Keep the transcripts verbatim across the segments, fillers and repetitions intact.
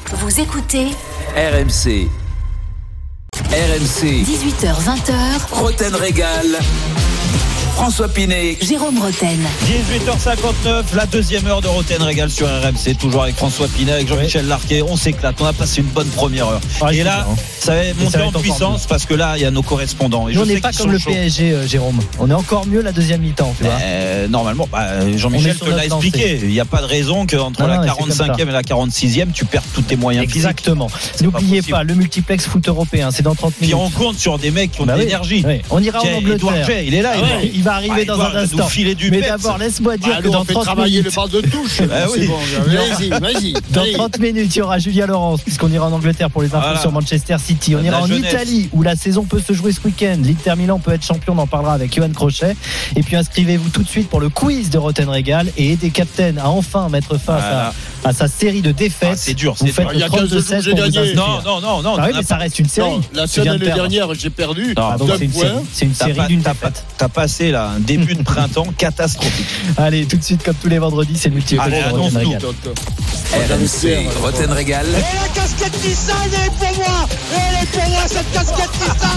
Vous écoutez R M C. R M C. dix-huit heures vingt. Roten Régal. François Pinet, Jérôme Roten. dix-huit heures cinquante-neuf, la deuxième heure de Roten Régal sur R M C, toujours avec François Pinet, avec Jean-Michel ouais. Larquet. On s'éclate, on a passé une bonne première heure. Ah, et là, ça va monter en puissance parce que là, il y a nos correspondants. Et Nous, on n'est pas comme le P S G, euh, Jérôme. On est encore mieux la deuxième mi-temps, tu vois. Euh, normalement, bah, Jean-Michel te l'a expliqué. Il n'y a pas de raison qu'entre non, la non, quarante-cinquième et la quarante-sixième, tu perdes tous tes moyens. Exactement. N'oubliez pas, pas, le multiplex foot européen, c'est dans trente minutes. Puis on compte sur des mecs qui ont bah de oui, l'énergie. Oui. On ira en Angleterre. Il est là, il va arriver dans un instant. Mais d'abord, laisse-moi dire bah, que dans trente minutes, le bal de touche. Ah oui. Bon, vas-y, vas-y. Dans trente minutes, il y aura Julia Laurence, puisqu'on ira en Angleterre pour les infos voilà. sur Manchester City. On ira en jeunesse. Italie, où la saison peut se jouer ce week-end. L'Inter Milan peut être champion, on en parlera avec Johan Crochet. Et puis inscrivez-vous tout de suite pour le quiz de Roten Régal et aider Captain à enfin mettre face voilà. à, à sa série de défaites. Ah, c'est dur, vous c'est faites dur. le trente-deux seize pour vous inscrire. Non, non, non, non. Ah oui, mais ça reste une série. Non, la seule année dernière, j'ai perdu. Ah, donc c'est une série, c'est une série d'une défaite. T'as passé là un début de printemps catastrophique. Allez, tout de suite, comme tous les vendredis, c'est le multiplex de Roten Régal. R M C, Roten Régal. Et la casquette Nissan, elle est pour moi. Elle est pour moi, cette casquette Nissan.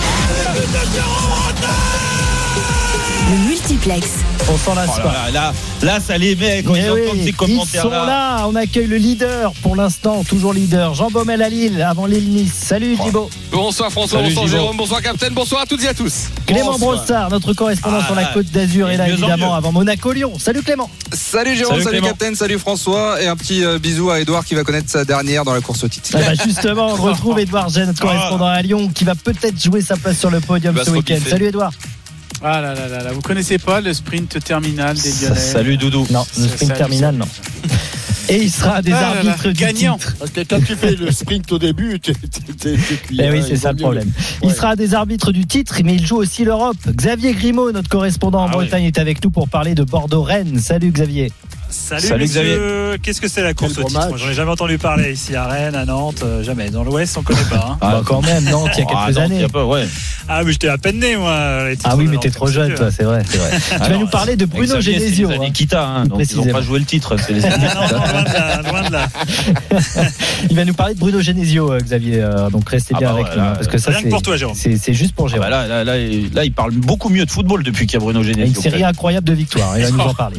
Le multiplex. On s'en lasse oh pas. Là, là, là, ça les met quand mais ils oui, entendent ces commentaires. Ils sont là. là. On accueille le leader pour l'instant, toujours leader. Jean Baumel à Lille, avant Lille-Nice. Salut oh. Thibaut. Bonsoir François, Salut, bonsoir Thibaut. Jérôme, bonsoir Captain, bonsoir à toutes et à tous. Clément bonsoir. Brossard, notre correspondant ah, sur la Côte d'Azur, est là évidemment avant Monaco-Lyon. Salut Clément. Salut Jérôme, salut, salut Captain, salut François. Et un petit euh, bisou à Edouard qui va connaître sa dernière dans la course au titre. Ah bah justement, on retrouve Edouard Gênes, notre correspondant à Lyon, qui va peut-être jouer sa place sur le podium ce week-end. Salut Edouard. Ah là là là là, vous connaissez pas le sprint terminal des Lyonnais? Salut Doudou. Non, le sprint terminal, non. Et il sera des ah arbitres du gagnants. Parce que quand tu fais le sprint au début, tu es eh oui, c'est ça le problème. Le... Il ouais. sera des arbitres du titre, mais il joue aussi l'Europe. Xavier Grimaud, notre correspondant en ah Bretagne, oui. est avec nous pour parler de Bordeaux-Rennes. Salut Xavier. Salut, Salut Xavier. Qu'est-ce que c'est la course au titre? Moi, j'en ai jamais entendu parler ici à Rennes, à Nantes, euh, jamais. Dans l'Ouest, on connaît pas. Hein. Ah, bah, quand même, Nantes, il y a quelques ah, années. Nantes, pas, ouais. Ah, mais j'étais à peine né, moi. Ah oui, mais t'es trop jeune, toi, c'est vrai. C'est vrai. Ah, tu vas nous parler de Bruno Xavier, Genesio. C'est les Nikita, hein, donc ils n'ont pas joué le titre. C'est les non, non, loin de là. Loin de là. Il va nous parler de Bruno Genesio, Xavier. Donc restez bien ah bah, avec voilà, nous. Parce que ça, rien c'est, que pour toi, Jérôme. C'est, c'est juste pour Jérôme. Ah bah là, là, là, là, il parle beaucoup mieux de football depuis qu'il y a Bruno Genesio. Une série incroyable de victoires. Il va nous en parler.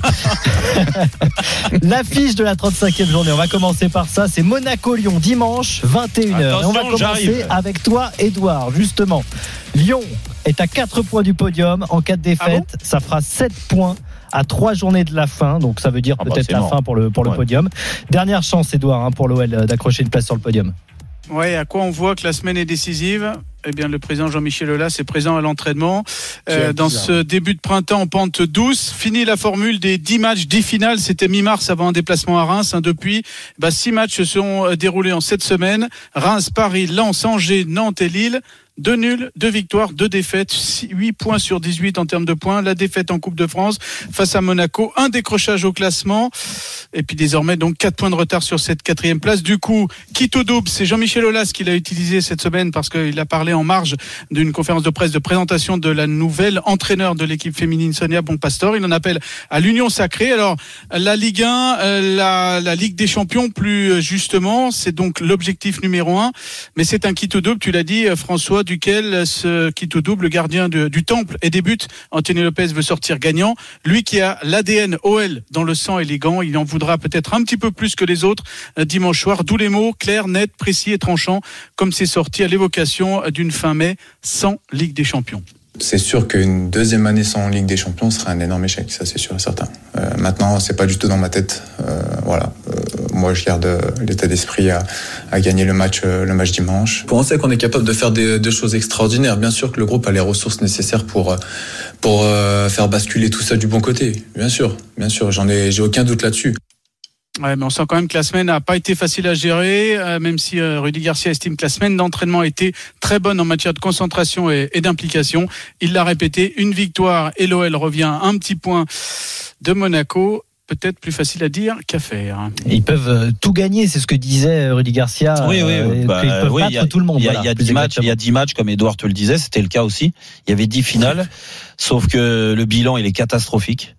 L'affiche de la trente-cinquième journée, on va commencer par ça. C'est Monaco-Lyon dimanche, vingt et une heures. Et on va commencer j'arrive. avec toi, Edouard. Justement, Lyon est à quatre points du podium. En cas de défaite, ah bon ça fera sept points à trois journées de la fin, donc ça veut dire ah peut-être bah la mort. fin pour le, pour le ouais. podium. Dernière chance, Edouard, hein, pour l'O L d'accrocher une place sur le podium. Ouais, à quoi on voit que la semaine est décisive? Eh bien, le président Jean-Michel Aulas est présent à l'entraînement. Euh, dans ce début de printemps en pente douce, fini la formule des dix matchs, dix finales. C'était mi-mars avant un déplacement à Reims. Hein, depuis, bah, six matchs se sont déroulés en sept semaines. Reims, Paris, Lens, Angers, Nantes et Lille. Deux nuls, deux victoires, deux défaites, huit points sur dix-huit en termes de points. La défaite en Coupe de France face à Monaco, un décrochage au classement. Et puis désormais, donc, quatre points de retard sur cette quatrième place. Du coup, quitte au double, c'est Jean-Michel Aulas qui l'a utilisé cette semaine parce qu'il a parlé en marge d'une conférence de presse de présentation de la nouvelle entraîneur de l'équipe féminine, Sonia Bonpastor. Il en appelle à l'union sacrée. Alors, la Ligue un, la, la Ligue des Champions, plus justement, c'est donc l'objectif numéro un. Mais c'est un quitte au double, tu l'as dit, François, duquel ce quitte au double, le gardien de, du Temple et des buts, Anthony Lopez veut sortir gagnant. Lui qui a l'A D N O L dans le sang élégant, il en voudra peut-être un petit peu plus que les autres euh, dimanche soir. D'où les mots clairs, nets, précis et tranchants, comme c'est sorti à l'évocation d'une fin mai sans Ligue des Champions. C'est sûr qu'une deuxième année sans Ligue des Champions serait un énorme échec, ça c'est sûr et certain. Euh, maintenant, c'est pas du tout dans ma tête. Euh, voilà, euh, moi je garde l'état d'esprit à, à gagner le match, euh, le match dimanche. On sait qu'on est capable de faire des, des choses extraordinaires. Bien sûr que le groupe a les ressources nécessaires pour pour euh, faire basculer tout ça du bon côté. Bien sûr, bien sûr, j'en ai, j'ai aucun doute là-dessus. Ouais, mais on sent quand même que la semaine n'a pas été facile à gérer, euh, même si euh, Rudy Garcia estime que la semaine d'entraînement a été très bonne en matière de concentration et, et d'implication. Il l'a répété, une victoire et l'O L revient à un petit point de Monaco. Peut-être plus facile à dire qu'à faire. Ils peuvent euh, tout gagner, c'est ce que disait Rudy Garcia. Oui, oui, euh, bah, ils peuvent oui, battre y a, tout le monde. Il y a, voilà, y a dix matchs, il y a dix matchs, comme Edouard te le disait, c'était le cas aussi. Il y avait dix finales, sauf que le bilan il est catastrophique.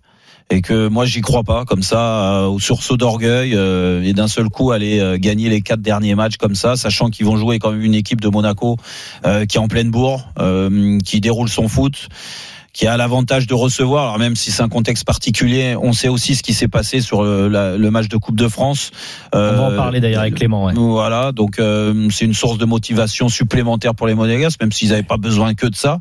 et que moi j'y crois pas comme ça euh, au sursaut d'orgueil euh, et d'un seul coup aller euh, gagner les quatre derniers matchs comme ça, sachant qu'ils vont jouer quand même une équipe de Monaco euh, qui est en pleine bourre, euh, qui déroule son foot, qui a l'avantage de recevoir. Alors même si c'est un contexte particulier, on sait aussi ce qui s'est passé sur le, la, le match de Coupe de France. Euh, on va en parler d'ailleurs avec Clément. Ouais. Voilà, donc euh, c'est une source de motivation supplémentaire pour les Monégasques, même s'ils n'avaient pas besoin que de ça.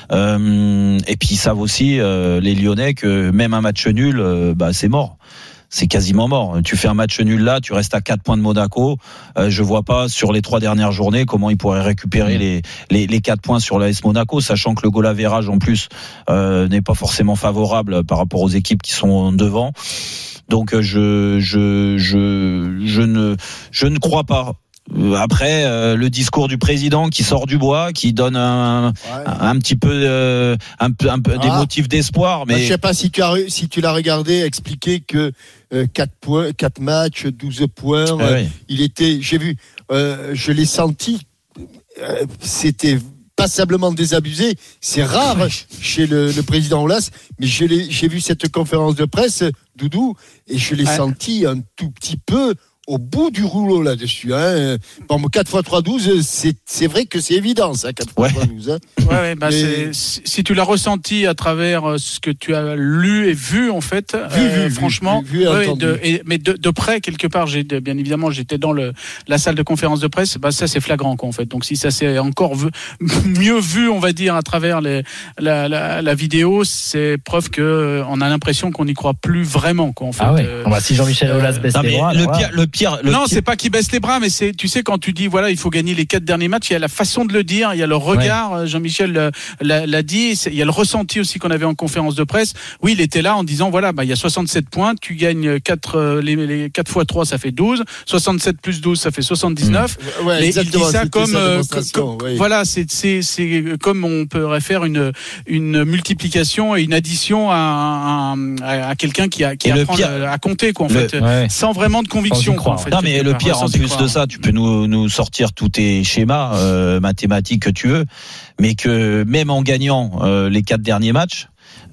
Euh, et puis ils savent aussi, euh, les Lyonnais, que même un match nul, euh, bah, c'est mort. C'est quasiment mort. Tu fais un match nul là, tu restes à quatre points de Monaco. Euh, je vois pas sur les trois dernières journées comment ils pourraient récupérer les les, les quatre points sur l'A S Monaco, sachant que le goal average en plus euh, n'est pas forcément favorable par rapport aux équipes qui sont devant. Donc je je je je ne je ne crois pas. Après euh, le discours du président qui sort du bois, qui donne un, ouais. un, un petit peu euh, un peu un peu ah. des motifs d'espoir, mais je sais pas si tu as si tu l'as regardé expliquer que euh, quatre points, quatre matchs, douze points, ah, euh, oui. il était, j'ai vu, euh, je l'ai senti, euh, c'était passablement désabusé. C'est rare oui. chez le, le président Aulas, mais je l'ai, j'ai vu cette conférence de presse, Doudou, et je l'ai ouais. senti un tout petit peu au bout du rouleau là-dessus. Hein. Bon, quatre fois trois, douze, c'est, c'est vrai que c'est évident, ça, quatre fois trois, douze. Hein. Ouais, ouais, bah Mais... c'est, si tu l'as ressenti à travers ce que tu as lu et vu, en fait, vu, euh, vu, franchement, vu, vu, ouais, de, et, mais de, de près, quelque part, j'ai, bien évidemment, j'étais dans le, la salle de conférence de presse, bah, ça, c'est flagrant, quoi, en fait. Donc, si ça s'est encore vu, mieux vu, on va dire, à travers les, la, la, la vidéo, c'est preuve que on a l'impression qu'on n'y croit plus vraiment, quoi, en fait. Ah ouais. Euh, bah, si Jean-Michel Aulas baisse les bras, le pire, le pire, Le non, pire... c'est pas qu'il baisse les bras, mais c'est, tu sais, quand tu dis, voilà, il faut gagner les quatre derniers matchs, il y a la façon de le dire, il y a le regard, ouais. Jean-Michel l'a, l'a dit, il y a le ressenti aussi qu'on avait en conférence de presse. Oui, il était là en disant, voilà, bah, il y a soixante-sept points, tu gagnes quatre, les, les quatre fois trois, ça fait douze, soixante-sept plus douze, ça fait soixante-dix-neuf. Mmh. Ouais, et il dit ça comme, euh, comme oui. voilà, c'est, c'est, c'est comme on pourrait faire une, une multiplication et une addition à, à, à quelqu'un qui a, qui apprend pire, à, à compter, quoi, en le, fait, ouais. sans vraiment de conviction, quoi, en fait. Non, mais le pire, en plus de ça, tu peux nous, nous sortir tous tes schémas euh, mathématiques que tu veux, mais que même en gagnant euh, les quatre derniers matchs,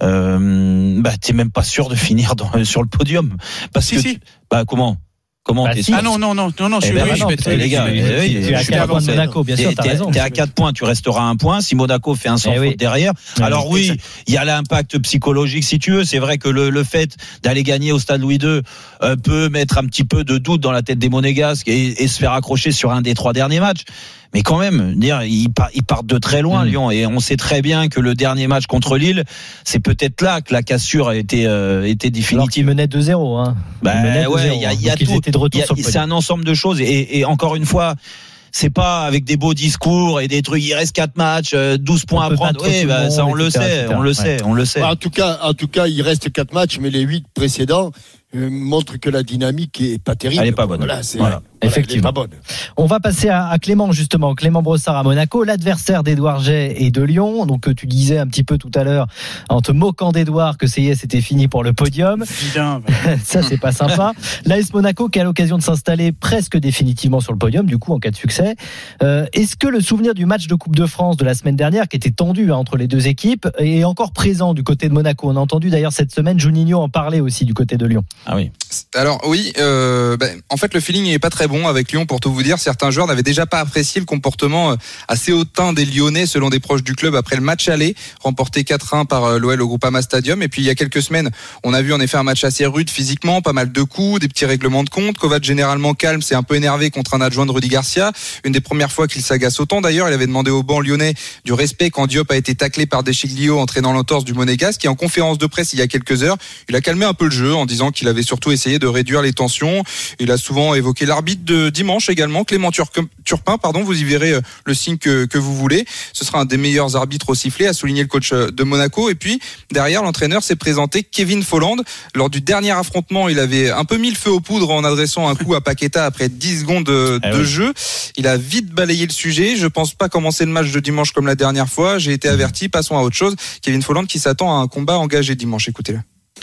euh, bah, t'es même pas sûr de finir dans, sur le podium. Parce si, que, si. Tu, bah, comment Comment bah, t'es si. Ah non, non, non, non, non, je suis, eh ben, oui, non, je vais les gars, tu es à quatre points de Monaco, bien sûr, t'as raison. T'es à quatre points, tu resteras un point. Si Monaco fait un sans eh faute oui. derrière, oui, alors oui, il y a l'impact psychologique si tu veux. C'est vrai que le, le fait d'aller gagner au Stade Louis deux euh, peut mettre un petit peu de doute dans la tête des Monégasques et, et se faire accrocher sur un des trois derniers matchs. Mais quand même, dire ils partent de très loin, mmh. Lyon, et on sait très bien que le dernier match contre Lille, c'est peut-être là que la cassure a été euh, été définitive. Alors qu'ils menaient deux zéro, hein. Bah ouais, il y a, y a tout. Y a, c'est un ensemble de choses, et, et encore une fois. C'est pas avec des beaux discours et des trucs. Il reste quatre matchs, douze points à prendre. Oui, bah, ça on le sait, on le sait, on le sait. En tout cas, en tout cas, il reste quatre matchs, mais les huit précédents euh, montrent que la dynamique est pas terrible. Elle est pas bonne. Voilà, c'est, voilà. Voilà, effectivement. pas bonne. On va passer à, à Clément, justement. Clément Brossard à Monaco, l'adversaire d'Édouard Jay et de Lyon. Donc, tu disais un petit peu tout à l'heure, en te moquant d'Édouard, que C I S était fini pour le podium. Bien, ça, c'est pas sympa. L'A S Monaco qui a l'occasion de s'installer presque définitivement sur le podium, du coup, en cas de succès. Euh, est-ce que le souvenir du match de Coupe de France de la semaine dernière, qui était tendu hein, entre les deux équipes, est encore présent du côté de Monaco? On a entendu d'ailleurs cette semaine Juninho en parler aussi du côté de Lyon. Ah oui. Alors oui, euh, ben, en fait le feeling n'est pas très bon avec Lyon, pour tout vous dire. Certains joueurs n'avaient déjà pas apprécié le comportement assez hautain des Lyonnais selon des proches du club après le match aller, remporté quatre un par l'O L au Groupama Stadium. Et puis il y a quelques semaines, on a vu en effet un match assez rude physiquement, pas mal de coups, des petits règlements de compte. Kovac généralement calme, s'est un peu énervé contre un adjoint de Rudy Garcia. Une des premières fois qu'il s'agace autant d'ailleurs. Il avait demandé au banc lyonnais du respect quand Diop a été taclé par Deschiglio entraînant l'entorse du Monégasque. Et en conférence de presse il y a quelques heures, il a calmé un peu le jeu en disant qu'il avait surtout essayé de réduire les tensions. Il a souvent évoqué l'arbitre de dimanche également, Clément Turpin, pardon, vous y verrez le signe que, que vous voulez. Ce sera un des meilleurs arbitres au sifflet, a souligné le coach de Monaco. Et puis, derrière, l'entraîneur s'est présenté Kevin Folland. Lors du dernier affrontement, il avait un peu mis le feu aux poudres en adressant un coup à Paqueta après dix secondes de, de oui. jeu. Il a vite balayé le sujet. Je pense pas commencer le match de dimanche comme la dernière fois. J'ai été averti, passons à autre chose. Kevin Folland qui s'attend à un combat engagé dimanche. Écoutez-le.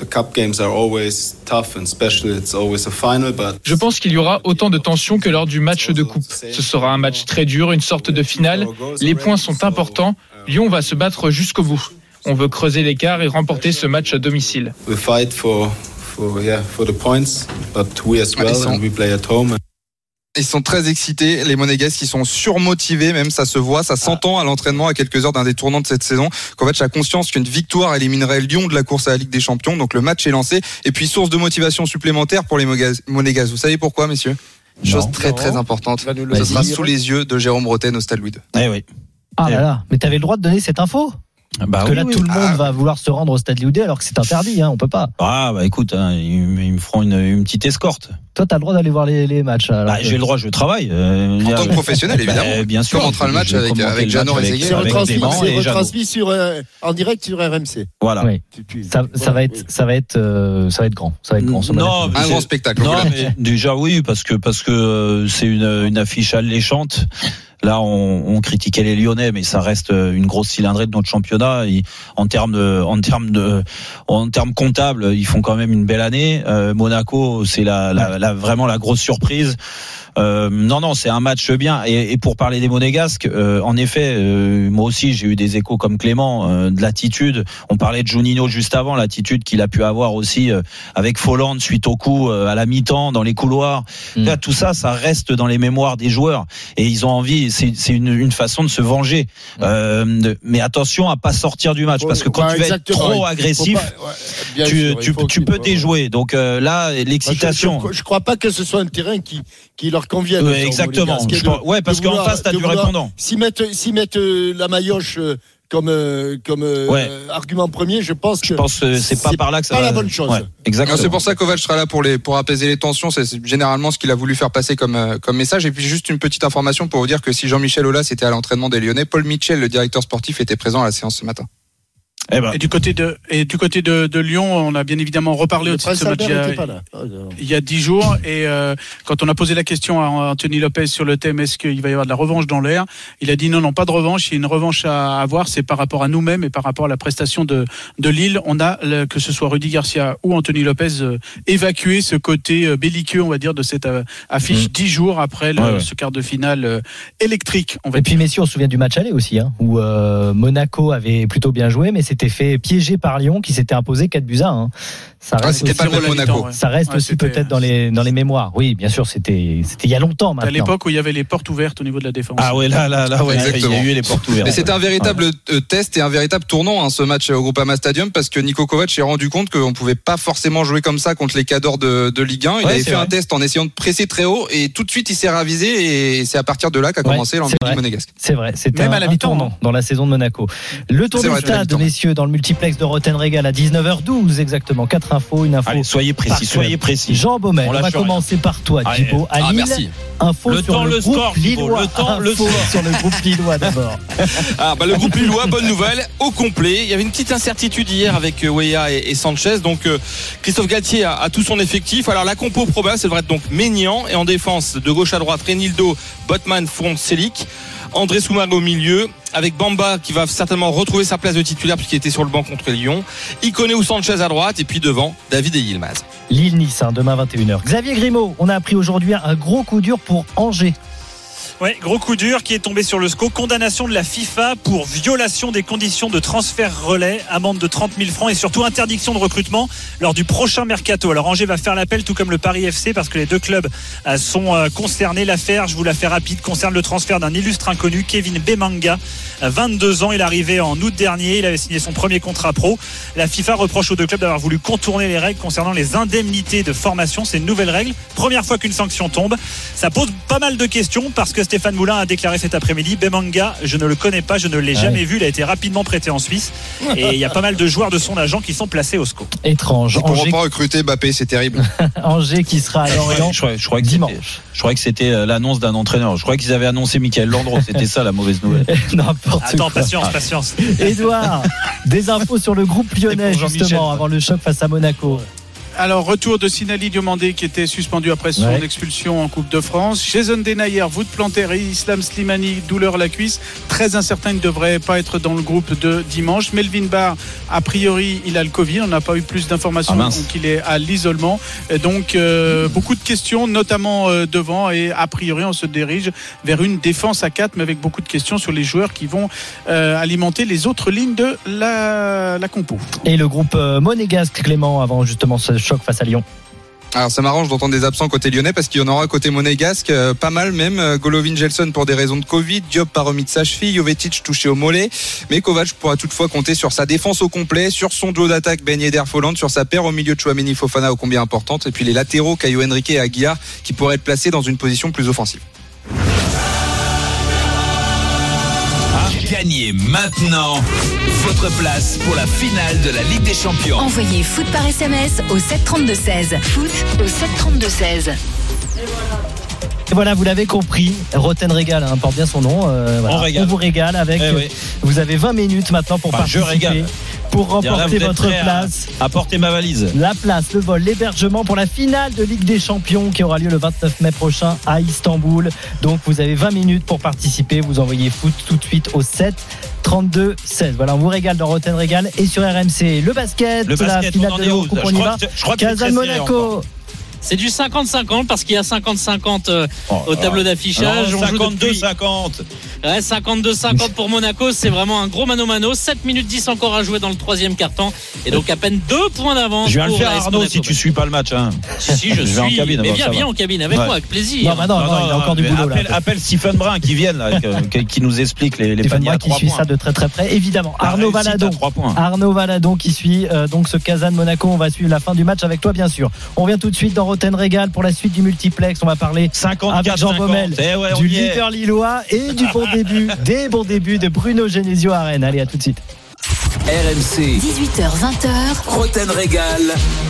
Je pense qu'il y aura autant de tension que lors du match de coupe. Ce sera un match très dur, une sorte de finale. Les points sont importants. Lyon va se battre jusqu'au bout. On veut creuser l'écart et remporter ce match à domicile. We fight for, for, yeah, for the points, but we as well, and we play at home. Ils sont très excités, les Monégasques, qui sont surmotivés, même ça se voit, ça s'entend à l'entraînement à quelques heures d'un des tournants de cette saison. Kovac a conscience qu'une victoire éliminerait Lyon de la course à la Ligue des Champions, donc le match est lancé. Et puis source de motivation supplémentaire pour les Monégasques. Vous savez pourquoi, messieurs ? Chose non, très non. très importante. Ce sera sous les yeux de Jérôme Bretagne au Stade Louis deux. Eh oui. Ah là là, mais t'avais le droit de donner cette info ? Bah Parce que oui, là, oui. tout le monde ah. va vouloir se rendre au Stade Louis deux alors que c'est interdit, hein, on peut pas. Ah bah écoute, hein, ils, ils me feront une, une petite escorte. Toi, t'as le droit d'aller voir les, les matchs. Alors bah, que... J'ai le droit, je travaille. Euh, en tant que professionnel, évidemment. Bah, bien sûr. Tu rentres le match avec, avec Jeannot Rézéguier. C'est retransmis, c'est retransmis sur, euh, en direct sur R M C. Voilà. Oui. Tu, tu, ça, voilà. ça va être, oui. ça va être, euh, ça va être grand. Ça va être grand. Non, un grand spectacle. Non, mais déjà oui, parce que parce que euh, c'est une, une affiche alléchante. Là, on, on critiquait les Lyonnais, mais ça reste une grosse cylindrée de notre championnat. Et en termes de, en termes de, en termes comptables, ils font quand même une belle année. Euh, Monaco, c'est la, la, la, vraiment la grosse surprise. Euh, non, non, c'est un match bien. Et, et pour parler des Monégasques, euh, en effet, euh, moi aussi, j'ai eu des échos comme Clément euh, de l'attitude. On parlait de Juninho juste avant, l'attitude qu'il a pu avoir aussi euh, avec Folland suite au coup euh, à la mi-temps dans les couloirs. Mmh. Là, tout ça, ça reste dans les mémoires des joueurs et ils ont envie. C'est, c'est une, une façon de se venger. Mmh. Euh, de, mais attention à pas sortir du match parce que quand ouais, tu vas être trop agressif, pas, ouais, tu, sûr, tu, tu peux déjouer. Donc euh, là, l'excitation. Je, je, je crois pas que ce soit un terrain qui qui leur convienne. Ouais, exactement. Je pense, ouais, parce qu'en face, t'as du vouloir, répondant. S'ils mettent, s'ils mettent euh, la maillotche euh, comme euh, comme euh, ouais. argument premier, je pense que je pense que c'est pas c'est par là que ça pas va... la bonne chose. Ouais, exactement. Non, c'est pour ça que Kovac sera là pour les pour apaiser les tensions. C'est généralement ce qu'il a voulu faire passer comme euh, comme message. Et puis juste une petite information pour vous dire que si Jean-Michel Aulas était à l'entraînement des Lyonnais, Paul Mitchell, le directeur sportif, était présent à la séance ce matin. Eh ben. Et du côté de et du côté de, de Lyon, on a bien évidemment reparlé aussi de ce match il y a, il y a dix jours. Et euh, quand on a posé la question à Anthony Lopez sur le thème est-ce qu'il va y avoir de la revanche dans l'air, il a dit non non pas de revanche. Il y a une revanche à avoir, c'est par rapport à nous-mêmes et par rapport à la prestation de de Lille. On a que ce soit Rudy Garcia ou Anthony Lopez euh, évacué ce côté euh, belliqueux, on va dire, de cette euh, affiche mmh. dix jours après le, ouais, ouais. ce quart de finale euh, électrique. On va et dire. puis messieurs, on se souvient du match aller aussi, hein, où euh, Monaco avait plutôt bien joué, mais c'était fait piégé par Lyon qui s'était imposé quatre buts à un. Ça reste ah, c'était aussi, pas le Monaco. Ça reste ouais, aussi peut-être dans les dans les mémoires. Oui, bien sûr, c'était c'était il y a longtemps maintenant. À l'époque où il y avait les portes ouvertes au niveau de la défense. Ah ouais, là là là ouais, exactement. Il y a eu les portes ouvertes. Mais c'était un véritable ouais. test et un véritable tournant hein, ce match au Groupama Stadium parce que Niko Kovac s'est rendu compte qu'on pouvait pas forcément jouer comme ça contre les cadors de de Ligue un. Il ouais, avait fait vrai. un test en essayant de presser très haut et tout de suite il s'est ravisé et c'est à partir de là qu'a ouais, commencé l'embellie monégasque. C'est vrai, c'était même un, à la mi-temps un dans la saison de Monaco. Le tour du stade, messieurs, dans le multiplex de Rotten Régal à dix-neuf heures douze exactement. Quatre infos, une info. Allez, soyez précis, soyez précis. Jean Baumel, on, on va commencer rien. par toi, Thibaut. À ah, Lille, merci. Info le sur temps, le, le groupe score, Lillois. Le temps, info le score. Sur le groupe Lillois d'abord. Ah, bah, le groupe Lillois, bonne nouvelle, au complet. Il y avait une petite incertitude hier avec euh, Weah et, et Sanchez. Donc, euh, Christophe Galtier a, a tout son effectif. Alors, la compo probable, ça devrait être donc Maignan. Et en défense, de gauche à droite, Renildo, Botman, Font, Selic. André Soumaré au milieu, avec Bamba qui va certainement retrouver sa place de titulaire puisqu'il était sur le banc contre Lyon. Iconé ou Sanchez à droite et puis devant David et Yilmaz. Lille-Nice, hein, demain vingt et une heures. Xavier Grimaud, on a appris aujourd'hui un gros coup dur pour Angers. Oui, gros coup dur qui est tombé sur le S C O. Condamnation de la FIFA pour violation des conditions de transfert relais, amende de trente mille francs et surtout interdiction de recrutement lors du prochain mercato. Alors Angers va faire l'appel tout comme le Paris F C parce que les deux clubs sont concernés. L'affaire, je vous la fais rapide, concerne le transfert d'un illustre inconnu, Kevin Bemanga, vingt-deux ans. Il est arrivé en août dernier, il avait signé son premier contrat pro. La FIFA reproche aux deux clubs d'avoir voulu contourner les règles concernant les indemnités de formation. C'est une nouvelle règle. Première fois qu'une sanction tombe. Ça pose pas mal de questions parce que Stéphane Moulin a déclaré cet après-midi Bemanga, je ne le connais pas, je ne l'ai ah jamais ouais. vu, il a été rapidement prêté en Suisse et il y a pas mal de joueurs de son agent qui sont placés au S C O. Étrange. Ils ne pourront pas recruter Mbappé, c'est terrible. Angers qui sera à Lorient je crois, je crois que dimanche. Je crois que c'était l'annonce d'un entraîneur. Je crois qu'ils avaient annoncé Michael Landreau. C'était ça la mauvaise nouvelle. N'importe Attends, quoi. patience, patience. Édouard, des infos sur le groupe lyonnais justement avant le choc face à Monaco. Alors, retour de Sinali Diomandé qui était suspendu après son ouais. expulsion en Coupe de France. Jason Denayer, voûte plantaire et Islam Slimani, douleur à la cuisse. Très incertain, il ne devrait pas être dans le groupe de dimanche. Melvin Barr, a priori, il a le Covid. On n'a pas eu plus d'informations, ah, donc il est à l'isolement. Et donc, euh, beaucoup de questions, notamment euh, devant. Et a priori, on se dirige vers une défense à quatre, mais avec beaucoup de questions sur les joueurs qui vont euh, alimenter les autres lignes de la, la compo. Et le groupe euh, monégasque, Clément, avant justement ce choc face à Lyon. Alors ça m'arrange d'entendre des absents côté lyonnais parce qu'il y en aura côté monégasque euh, pas mal même. Golovin Gelson pour des raisons de Covid, Diop pas remis de sa cheville, Jovetic touché au mollet, mais Kovac pourra toutefois compter sur sa défense au complet, sur son duo d'attaque Ben Yedder Folland, sur sa paire au milieu de Chouameni Fofana ô combien importante, et puis les latéraux Caio Henrique et Aguiar qui pourraient être placés dans une position plus offensive. Gagnez maintenant votre place pour la finale de la Ligue des Champions. Envoyez foot par S M S au sept trente-deux seize. Foot au sept trente-deux seize. Et voilà, vous l'avez compris, Roten Régal hein, porte bien son nom. Euh, voilà. On, on vous régale avec. Eh oui. Vous avez vingt minutes maintenant pour enfin, participer. Je régale. Pour remporter là, votre place. À, à porter ma valise. La place, le vol, l'hébergement pour la finale de Ligue des Champions qui aura lieu le vingt-neuf mai prochain à Istanbul. Donc vous avez vingt minutes pour participer. Vous envoyez foot tout de suite au sept trente-deux seize. Voilà, on vous régale dans Roten Régal. Et sur R M C, le basket, le basket la finale on de l'Eurocoupe, on y va. Kazan Monaco. C'est du cinquante cinquante parce qu'il y a cinquante cinquante euh, oh, au tableau d'affichage. Alors, cinquante-deux cinquante. Ouais, cinquante-deux cinquante pour Monaco. C'est vraiment un gros mano-mano. sept minutes dix encore à jouer dans le troisième quart-temps. Et donc à peine deux points d'avance. Je vais le faire, Arnaud, si tu suis pas le match. Hein. Si, si, je, je suis. En cabine, mais viens, viens en cabine avec ouais. moi, avec plaisir. Non, bah non, non, non, il y a encore du boulot. Appelle, là. Appelle Stephen Brun qui vienne, là, qui, qui nous explique les, les paniers à qui suit points. ça de très très près. Évidemment, Arnaud Valadon. Arnaud Valadon qui suit euh, donc ce Kazan Monaco. On va suivre la fin du match avec toi, bien sûr. On revient tout de suite dans Roten Régal pour la suite du multiplex. On va parler avec Jean Baumel eh ouais, du leader lillois et du bon début, des bons débuts de Bruno Genesio à Rennes. Allez, à tout de suite. R M C dix-huit heures vingt. Roten Régal.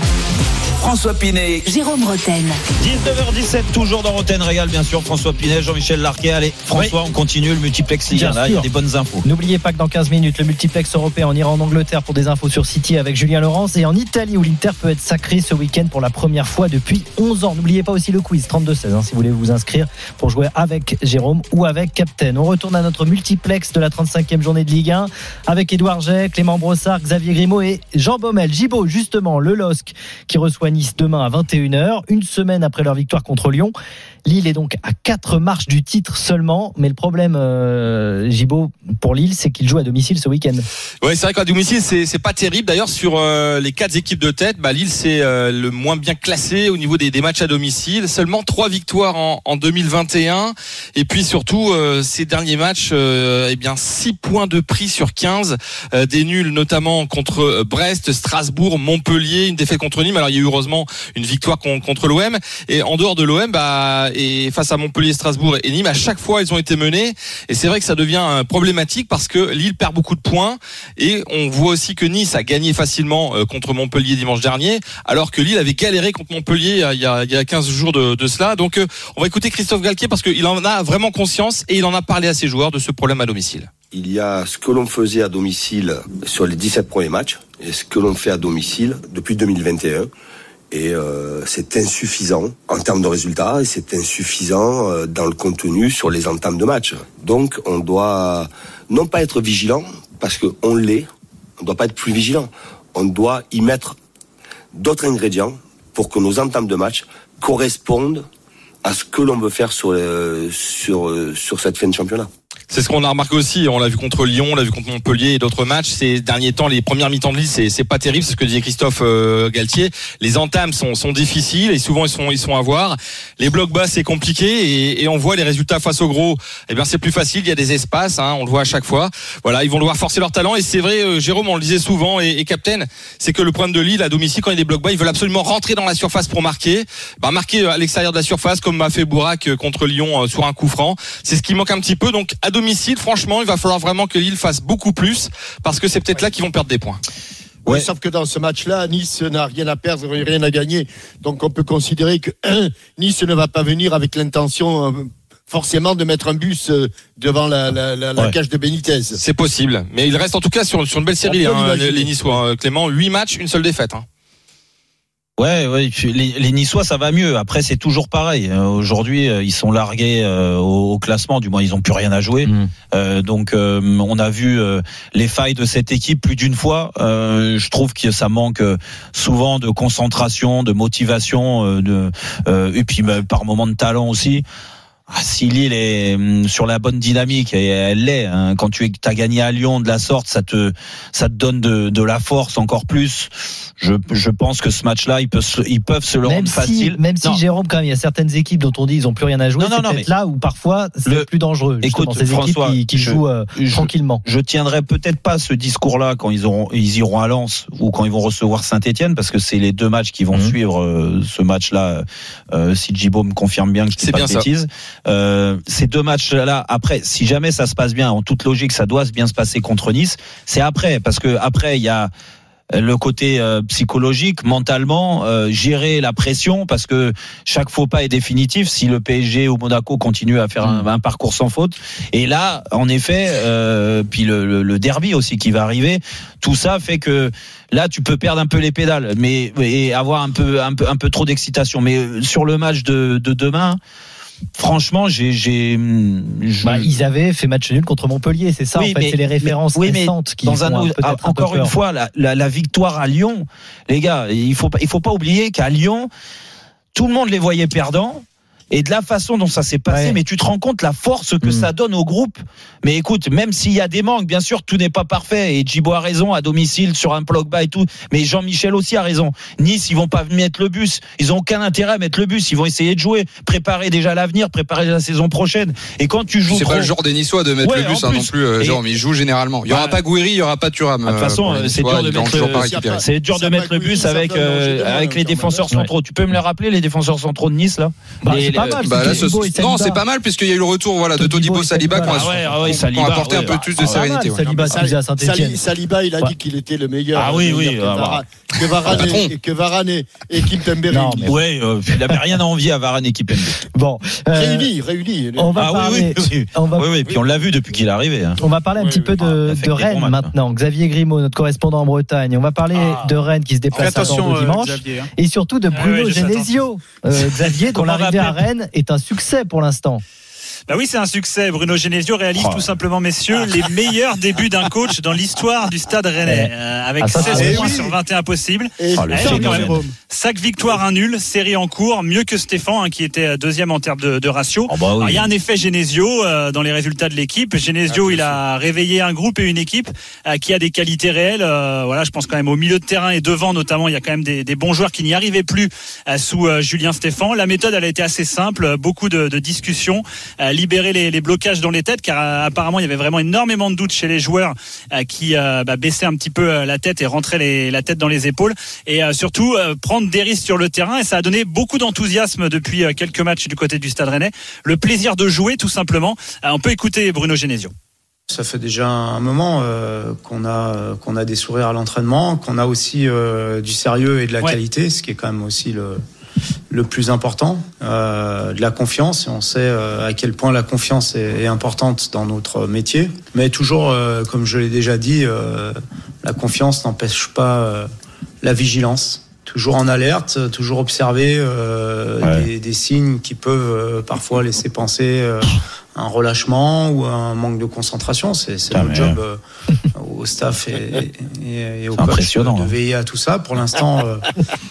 François Pinet, Jérôme Roten. dix-neuf heures dix-sept, toujours dans Roten Régal, bien sûr. François Pinet, Jean-Michel Larquet. Allez, François, oui. On continue le multiplex. Il y a, il y a des bonnes infos. N'oubliez pas que dans quinze minutes, le multiplex européen, on ira en Angleterre pour des infos sur City avec Julien Laurence et en Italie où l'Inter peut être sacré ce week-end pour la première fois depuis onze ans. N'oubliez pas aussi le quiz trente-deux seize hein, si vous voulez vous inscrire pour jouer avec Jérôme ou avec Captain. On retourne à notre multiplex de la trente-cinquième journée de Ligue un avec Édouard Jay, Clément Brossard, Xavier Grimaud et Jean Baumel. Gibo, justement, le L O S C qui reçoit Nice demain à vingt et une heures, une semaine après leur victoire contre Lyon. Lille est donc à quatre marches du titre seulement, mais le problème, euh, Gibo, pour Lille, c'est qu'il joue à domicile ce week-end. Ouais, c'est vrai qu'à domicile, c'est, c'est pas terrible. D'ailleurs, sur euh, les quatre équipes de tête, bah, Lille, c'est euh, le moins bien classé au niveau des, des matchs à domicile. Seulement trois victoires en, en deux mille vingt et un. Et puis surtout, euh, ces derniers matchs, euh, eh bien, six points de prix sur quinze. Euh, des nuls, notamment contre Brest, Strasbourg, Montpellier, une défaite contre Nîmes. Alors, il y a eu heureusement une victoire contre l'O M. Et en dehors de l'O M, bah, et face à Montpellier, Strasbourg et Nîmes, à chaque fois ils ont été menés, et c'est vrai que ça devient problématique parce que Lille perd beaucoup de points, et on voit aussi que Nice a gagné facilement contre Montpellier dimanche dernier, alors que Lille avait galéré contre Montpellier il y a, il y a quinze jours de, de cela. Donc on va écouter Christophe Galtier parce qu'il en a vraiment conscience et il en a parlé à ses joueurs de ce problème à domicile. Il y a ce que l'on faisait à domicile sur les dix-sept premiers matchs et ce que l'on fait à domicile depuis deux mille vingt et un. Et euh, c'est insuffisant en termes de résultats et c'est insuffisant euh, dans le contenu sur les entames de match. Donc on doit non pas être vigilant, parce qu'on l'est, on ne doit pas être plus vigilant. On doit y mettre d'autres ingrédients pour que nos entames de match correspondent à ce que l'on veut faire sur, euh, sur, euh, sur cette fin de championnat. C'est ce qu'on a remarqué aussi, on l'a vu contre Lyon, on l'a vu contre Montpellier et d'autres matchs. Ces derniers temps, les premières mi-temps de Lille, c'est, c'est pas terrible, c'est ce que disait Christophe euh, Galtier. Les entames sont, sont difficiles et souvent ils sont, ils sont à voir. Les blocs bas, c'est compliqué et, et on voit les résultats face au gros. Eh bien, c'est plus facile, il y a des espaces, hein, on le voit à chaque fois. Voilà, ils vont devoir forcer leur talent et c'est vrai, euh, Jérôme, on le disait souvent et, et Captain, c'est que le problème de Lille à domicile, quand il y a des blocs bas, ils veulent absolument rentrer dans la surface pour marquer. Bah, marquer à l'extérieur de la surface, comme m'a fait Bourak contre Lyon euh, sur un coup franc. C'est ce qui manque un petit peu. Donc, à domicile, franchement, il va falloir vraiment que Lille fasse beaucoup plus parce que c'est peut-être là qu'ils vont perdre des points. Ouais. Ouais, sauf que dans ce match-là, Nice n'a rien à perdre, rien à gagner. Donc on peut considérer que un, Nice ne va pas venir avec l'intention euh, forcément de mettre un bus euh, devant la, la, la, la ouais. cage de Benitez. C'est possible, mais il reste en tout cas sur, sur une belle série, hein, les, les Niçois. Clément, huit matchs, une seule défaite. Hein. Ouais, ouais. Les, les Niçois, ça va mieux. Après, c'est toujours pareil. Aujourd'hui, ils sont largués au, au classement. Du moins, ils n'ont plus rien à jouer. Mmh. Euh, donc, euh, on a vu euh, les failles de cette équipe plus d'une fois. Euh, je trouve que ça manque souvent de concentration, de motivation, euh, de, euh, et puis bah, par moments de talent aussi. Ah, si Lille est sur la bonne dynamique, et elle l'est, hein, quand tu as gagné à Lyon de la sorte, ça te, ça te donne de, de la force encore plus. Je, je pense que ce match-là, ils peuvent, ils peuvent se le même rendre si, facile. Même si, non. Jérôme, quand même, il y a certaines équipes dont on dit ils n'ont plus rien à jouer, non, non, c'est non, peut-être là où parfois c'est le plus dangereux. Écoute, ces François, équipes qui, qui je, jouent euh, je, tranquillement. Je tiendrai peut-être pas ce discours-là quand ils auront, ils iront à Lens ou quand ils vont recevoir Saint-Etienne, parce que c'est les deux matchs qui vont mmh. suivre euh, ce match-là. Euh, si Djibo me confirme bien que je ne dis pas de bêtises. Euh, ces deux matchs-là, après, si jamais ça se passe bien, en toute logique, ça doit bien se passer contre Nice. C'est après, parce que après, il y a le côté euh, psychologique, mentalement, euh, gérer la pression, parce que chaque faux pas est définitif si le P S G ou Monaco continue à faire un, un parcours sans faute. Et là, en effet, euh, puis le, le, le derby aussi qui va arriver, tout ça fait que là, tu peux perdre un peu les pédales, mais et avoir un peu un peu un peu trop d'excitation. Mais sur le match de, de demain, franchement, j'ai, j'ai, je... bah, ils avaient fait match nul contre Montpellier, c'est ça. Oui, en fait, mais, c'est les références mais, récentes oui, qui dans un, un, ah, encore un une fois, la, la, la victoire à Lyon, les gars, il faut pas, il faut pas oublier qu'à Lyon, tout le monde les voyait perdants. Et de la façon dont ça s'est passé, ouais. mais tu te rends compte la force que mmh. ça donne au groupe. Mais écoute, même s'il y a des manques, bien sûr, tout n'est pas parfait. Et Djibo a raison, à domicile, sur un Pogba et tout. Mais Jean-Michel aussi a raison. Nice, ils vont pas mettre le bus. Ils ont aucun intérêt à mettre le bus. Ils vont essayer de jouer, préparer déjà l'avenir, préparer la saison prochaine. Et quand tu joues c'est trop... pas le genre des Niçois de mettre ouais, le bus hein, non plus, euh, Jérôme. Ils jouent généralement. Il y aura bah, pas Gouiri, il y aura pas Thuram. De toute façon, euh, c'est dur de mettre le, c'est dur de mettre le bus avec avec les défenseurs centraux. Tu peux me les rappeler, les défenseurs centraux de Nice là? C'est pas mal. Non, c'est pas mal puisqu'il y a eu le retour voilà de Todibo Saliba qui a apporté un peu plus de sérénité. Saliba, Saliba, il a dit qu'il était le meilleur. Ah oui, oui. Que Varane et que Varane et Kimpembe. Ouais, il n'avait rien à envier à Varane et Kimpembe. Bon, réunis, réunis. On va parler. Oui, oui. Puis on l'a vu depuis qu'il est arrivé. On va parler un petit peu de Rennes maintenant. Xavier Grimaud, notre correspondant en Bretagne. On va parler de Rennes qui se déplace à Bordeaux dimanche et surtout de Bruno Genesio. Xavier, dont l'arrivée à Rennes est un succès pour l'instant. Bah oui, c'est un succès. Bruno Genesio réalise oh. tout simplement, messieurs, les meilleurs débuts d'un coach dans l'histoire du Stade Rennais, euh, avec ah, seize points oui. sur vingt et un possibles. Et oh, cinq victoires, un nul, série en cours, mieux que Stéphane, hein, qui était deuxième en termes de, de ratio. Oh bah oui. Alors, il y a un effet Genesio euh, dans les résultats de l'équipe. Genesio, ah, il a réveillé un groupe et une équipe euh, qui a des qualités réelles. Euh, voilà, je pense quand même au milieu de terrain et devant, notamment, il y a quand même des, des bons joueurs qui n'y arrivaient plus euh, sous euh, Julien Stéphane. La méthode, elle a été assez simple, beaucoup de, de discussions. Euh, libérer les, les blocages dans les têtes, car euh, apparemment il y avait vraiment énormément de doutes chez les joueurs euh, qui euh, bah, baissaient un petit peu euh, la tête et rentraient les, la tête dans les épaules, et euh, surtout euh, prendre des risques sur le terrain, et ça a donné beaucoup d'enthousiasme depuis euh, quelques matchs du côté du Stade Rennais, le plaisir de jouer tout simplement. Euh, on peut écouter Bruno Genesio. Ça fait déjà un moment euh, qu'on a qu'on a des sourires à l'entraînement, qu'on a aussi euh, du sérieux et de la ouais. qualité, ce qui est quand même aussi le le plus important, euh, de la confiance. Et on sait euh, à quel point la confiance est, est importante dans notre métier. Mais toujours, euh, comme je l'ai déjà dit, euh, la confiance n'empêche pas euh, la vigilance. Toujours en alerte, toujours observer euh, ouais. des, des signes qui peuvent euh, parfois laisser penser euh, un relâchement ou un manque de concentration. C'est, c'est notre job euh, au staff et, et, et au coach de, de veiller à tout ça. Pour l'instant, euh,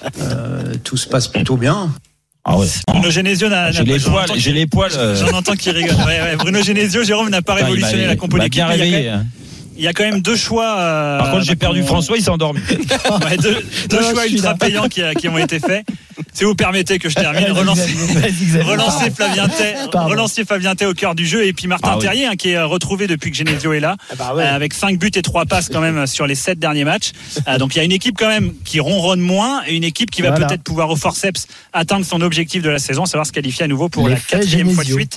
euh, tout se passe plutôt bien. Ah ouais. Bruno Genesio n'a, j'ai, n'a les pas, poils, j'ai les poils. Euh... J'en entends qui rigole. Ouais, ouais. Bruno Genesio, Jérôme n'a pas ah, révolutionné la compo d'équipe. Bien réveillé. Il y a quand même deux choix. Euh, Par contre, j'ai perdu François, il s'est endormi. ouais, deux deux non, choix ultra payants qui, qui ont été faits. Si vous permettez que je termine, relancer, relancer Flavien Tay, relancer Flavien Tay au cœur du jeu, et puis Martin ah, Terrier, oui. hein, qui est retrouvé depuis que Genesio est là, ah bah ouais. euh, avec cinq buts et trois passes quand même sur les sept derniers matchs. Euh, donc il y a une équipe quand même qui ronronne moins, et une équipe qui va voilà. peut-être pouvoir au forceps atteindre son objectif de la saison, savoir se qualifier à nouveau pour les la quatrième fois de suite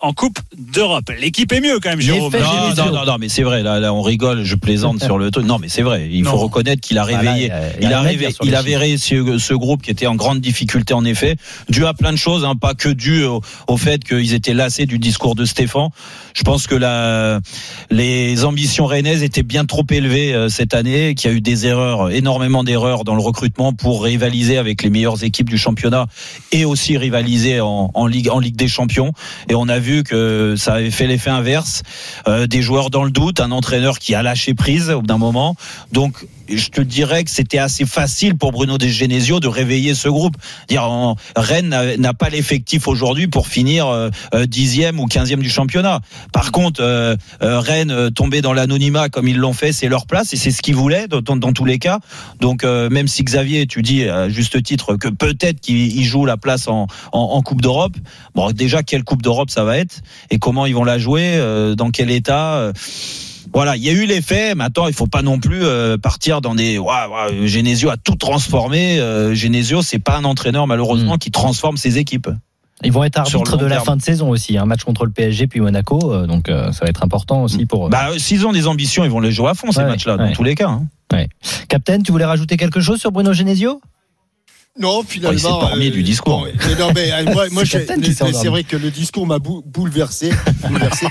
en Coupe d'Europe. L'équipe est mieux quand même, Jérôme. Non, non, non, non, mais c'est vrai. Là, là, on rigole, je plaisante sur le truc. Non, mais c'est vrai. Il non. faut reconnaître qu'il a réveillé. Voilà, il, a, il, a réveillé, il a réveillé ce, ce groupe qui était en grande difficulté, en effet, dû à plein de choses, hein, pas que dû au, au fait qu'ils étaient lassés du discours de Stéphane. Je pense que la, les ambitions rennaises étaient bien trop élevées euh, cette année, qu'il y a eu des erreurs, énormément d'erreurs dans le recrutement pour rivaliser avec les meilleures équipes du championnat et aussi rivaliser en, en Ligue, en Ligue des Champions. Et on a vu que ça avait fait l'effet inverse, euh, des joueurs dans le doute, un entraîneur qui a lâché prise au bout d'un moment. Donc je te dirais que c'était assez facile pour Bruno De Genesio de réveiller ce groupe. Dire en, Rennes n'a, n'a pas l'effectif aujourd'hui pour finir euh, dixième ou quinzième du championnat. Par contre, euh, euh, Rennes euh, tomber dans l'anonymat comme ils l'ont fait, c'est leur place et c'est ce qu'ils voulaient dans, dans, dans tous les cas. Donc euh, même si Xavier, tu dis à juste titre que peut-être qu'il joue la place en, en, en Coupe d'Europe. Bon, déjà quelle Coupe d'Europe ça va être et comment ils vont la jouer, euh, dans quel état. Euh, Voilà, il y a eu l'effet. Maintenant, il faut pas non plus euh, partir dans des. Waouh, waouh, Genesio a tout transformé. Euh, Genesio, c'est pas un entraîneur malheureusement mmh. qui transforme ses équipes. Ils vont être arbitres de la terme. Fin de saison aussi. Un hein, match contre le P S G puis Monaco, euh, donc euh, ça va être important aussi pour. Euh... Bah, s'ils ont des ambitions, ils vont les jouer à fond ces ouais, matchs-là, ouais. dans tous les cas. Hein. Ouais. Captain, tu voulais rajouter quelque chose sur Bruno Genesio ? Non, finalement. Oh, il s'est pas remis euh, du discours. Bon, mais non, mais euh, moi, moi c'est, le, c'est vrai que le discours m'a bou- bouleversé. bouleversé.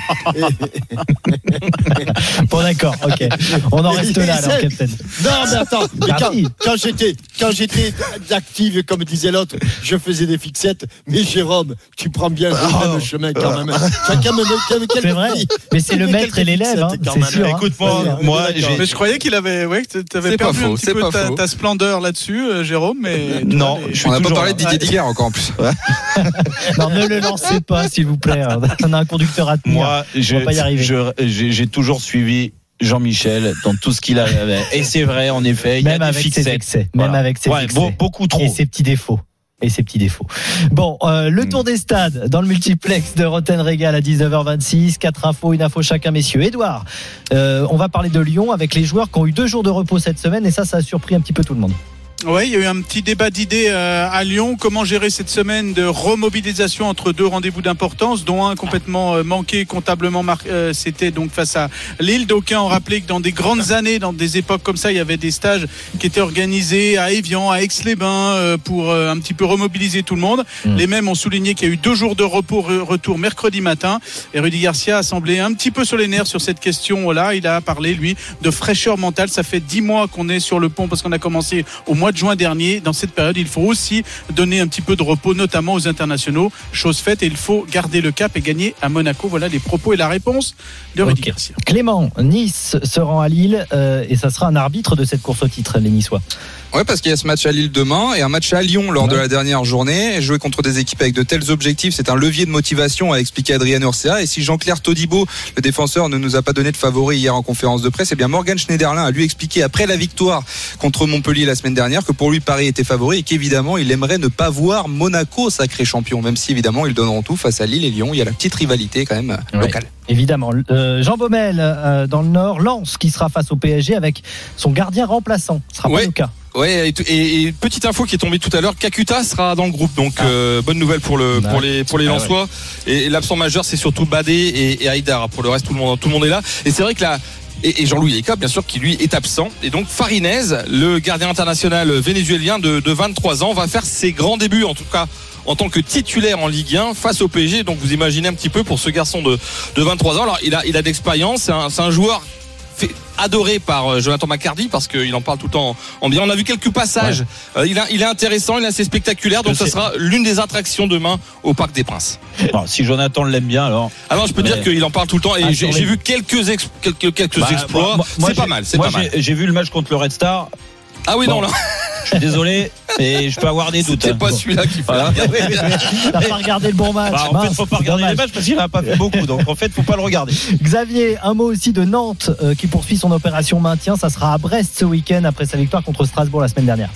Bon, d'accord, ok. On en reste là, alors, Captain. Non, mais attends. Mais quand, quand j'étais, quand j'étais active, comme disait l'autre, je faisais des fixettes. Mais Jérôme, tu prends bien le oh. même chemin quand même. Chacun me, me, c'est vrai. Mais c'est le maître et l'élève, hein, c'est même. sûr. Écoute-moi, hein. moi, j'ai... mais je croyais qu'il avait, ouais, que t'avais perdu faux, un petit peu ta, ta splendeur là-dessus, euh, Jérôme, mais. Non, on n'a pas parlé de Didier Digger encore en plus. Ouais. Non, ne le lancez pas, s'il vous plaît. On a un conducteur à tenir. Moi, je, on va pas y arriver. Je, j'ai, j'ai toujours suivi Jean-Michel dans tout ce qu'il avait. Et c'est vrai, en effet, il même y a des avec fixettes. Ses excès, voilà. Même avec ses ouais, excès. Bon, beaucoup trop. Et ses petits défauts. Et ses petits défauts. Bon, euh, le tour des stades dans le multiplex de Rotten Régal à dix-neuf heures vingt-six. Quatre infos, une info chacun, messieurs. Édouard, euh, on va parler de Lyon avec les joueurs qui ont eu deux jours de repos cette semaine et ça, ça a surpris un petit peu tout le monde. Oui, il y a eu un petit débat d'idées à Lyon. Comment gérer cette semaine de remobilisation entre deux rendez-vous d'importance, dont un complètement manqué comptablement, mar- euh, c'était donc face à Lille. D'aucuns ont rappelé que dans des grandes années, dans des époques comme ça, il y avait des stages qui étaient organisés à Évian, à Aix-les-Bains, euh, pour euh, un petit peu remobiliser tout le monde. Mmh. Les mêmes ont souligné qu'il y a eu deux jours de repos re- retour mercredi matin. Et Rudy Garcia a semblé un petit peu sur les nerfs sur cette question-là. Il a parlé, lui, de fraîcheur mentale. Ça fait dix mois qu'on est sur le pont parce qu'on a commencé au mois de juin dernier. Dans cette période, il faut aussi donner un petit peu de repos, notamment aux internationaux. Chose faite, et il faut garder le cap et gagner à Monaco. Voilà les propos et la réponse de Rudy okay. Garcia. Clément, Nice se rend à Lille euh, et ça sera un arbitre de cette course au titre, les Niçois. Ouais, parce qu'il y a ce match à Lille demain et un match à Lyon lors ouais. de la dernière journée. Jouer contre des équipes avec de tels objectifs, c'est un levier de motivation, a expliqué Adrien Urcea. Et si Jean-Claire Todibo, le défenseur, ne nous a pas donné de favori hier en conférence de presse, eh bien Morgan Schneiderlin a lui expliqué après la victoire contre Montpellier la semaine dernière que pour lui Paris était favori et qu'évidemment il aimerait ne pas voir Monaco sacré champion, même si évidemment ils donneront tout face à Lille et Lyon. Il y a la petite rivalité quand même ouais. locale. Évidemment. Euh, Jean Baumel euh, dans le Nord, Lens qui sera face au P S G avec son gardien remplaçant. Ce sera ouais. pas le cas. Ouais, et, et, et petite info qui est tombée tout à l'heure, Kakuta sera dans le groupe, donc ah. euh, bonne nouvelle pour le pour les pour les Lensois. Ah ouais. Et, et l'absent majeur, c'est surtout Badé et, et Haïdar. Pour le reste, tout le monde tout le monde est là. Et c'est vrai que là. Et, et Jean-Louis Eka, bien sûr, qui lui est absent. Et donc Farinez, le gardien international vénézuélien de, de vingt-trois ans, va faire ses grands débuts, en tout cas en tant que titulaire en Ligue un face au P S G. Donc vous imaginez un petit peu pour ce garçon de, de vingt-trois ans. Alors il a, il a d'expérience, c'est un, c'est un joueur fait, adoré par Jonathan McCarty parce qu'il en parle tout le temps en bien. On a vu quelques passages. Ouais. Euh, il, a, il est intéressant, il est assez spectaculaire. Donc je ça sais. sera l'une des attractions demain au Parc des Princes. Bon, si Jonathan l'aime bien, alors. Alors je peux mais... dire qu'il en parle tout le temps et ah, j'ai, j'ai vu quelques ex, quelques, quelques bah, exploits. Moi, moi, c'est pas mal. C'est moi, pas mal. J'ai, j'ai vu le match contre le Red Star. Ah oui, bon, non, là. Je suis désolé, mais je peux avoir des doutes. C'est pas celui-là qui fait. Voilà. T'as pas regardé le bon match. Bah, en Mince, fait, faut pas regarder les matchs parce qu'il n'a pas fait beaucoup. Donc, en fait, faut pas le regarder. Xavier, un mot aussi de Nantes euh, qui poursuit son opération maintien. Ça sera à Brest ce week-end après sa victoire contre Strasbourg la semaine dernière.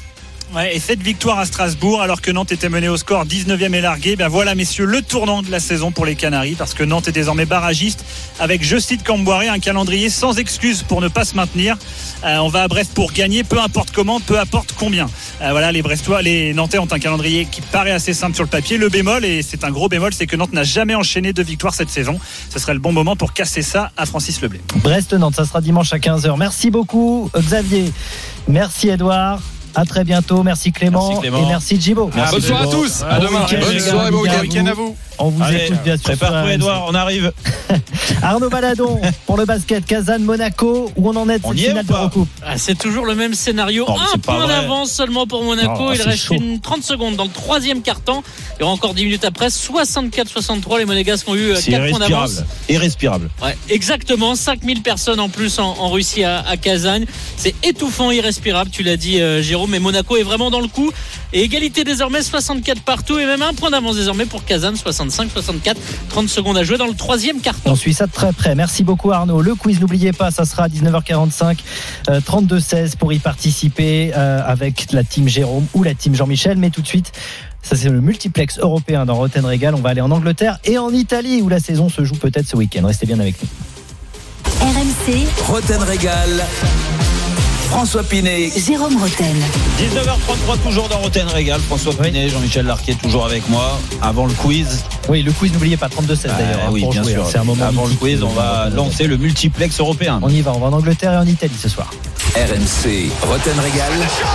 Ouais, et cette victoire à Strasbourg, alors que Nantes était menée au score dix-neuvième et larguée. Ben voilà, messieurs, le tournant de la saison pour les Canaries, parce que Nantes est désormais barragiste avec, je cite Camboiré, un calendrier sans excuse pour ne pas se maintenir. Euh, on va à Brest pour gagner, peu importe comment, peu importe combien. Euh, voilà, les Brestois, les Nantais ont un calendrier qui paraît assez simple sur le papier. Le bémol, et c'est un gros bémol, c'est que Nantes n'a jamais enchaîné de victoires cette saison. Ce serait le bon moment pour casser ça à Francis Leblay. Brest-Nantes, ça sera dimanche à quinze heures. Merci beaucoup Xavier, merci Edouard. À très bientôt, merci Clément, merci Clément. Et merci Djibo. Bonne soirée à tous, à demain. Bonne soirée, bon week-end à vous. On vous Allez, écoute bien sûr. Prépare-toi Edouard, on arrive. Arnaud Baladon pour le basket, Kazan, Monaco, où on en est de cette finale de Recoupe. Ah, c'est toujours le même scénario, oh, un point d'avance seulement pour Monaco. Oh, il reste chaud. une trente secondes dans le troisième quart-temps. Il y aura encore dix minutes après, soixante-quatre soixante-trois. Les Monégasques ont eu c'est quatre points d'avance. Irrespirable. Ouais, exactement, cinq mille personnes en plus en, en Russie à, à Kazan. C'est étouffant, irrespirable, tu l'as dit euh, Jérôme, mais Monaco est vraiment dans le coup. Et égalité désormais, soixante-quatre partout, et même un point d'avance désormais pour Kazan, soixante-cinq soixante-quatre. trente secondes à jouer dans le troisième quart-temps. On suit ça de très près. Merci beaucoup Arnaud. Le quiz, n'oubliez pas, ça sera à dix-neuf heures quarante-cinq, euh, trente-deux seize pour y participer euh, avec la team Jérôme ou la team Jean-Michel. Mais tout de suite, ça c'est le multiplex européen dans Roten Régal. On va aller en Angleterre et en Italie où la saison se joue peut-être ce week-end. Restez bien avec nous. R M C, Roten Régal, François Pinet, Jérôme Roten. dix-neuf heures trente-trois, toujours dans Roten Régal. François Pinet, oui. Jean-Michel Larquet toujours avec moi. Avant le quiz. Oui, le quiz, n'oubliez pas, trente-deux seize d'ailleurs. Ah, oui, bien jouer, sûr. C'est un moment Avant mythique. le quiz, on va lancer le multiplex européen. On y va, on va en Angleterre et en Italie ce soir. R M C, Roten Régal.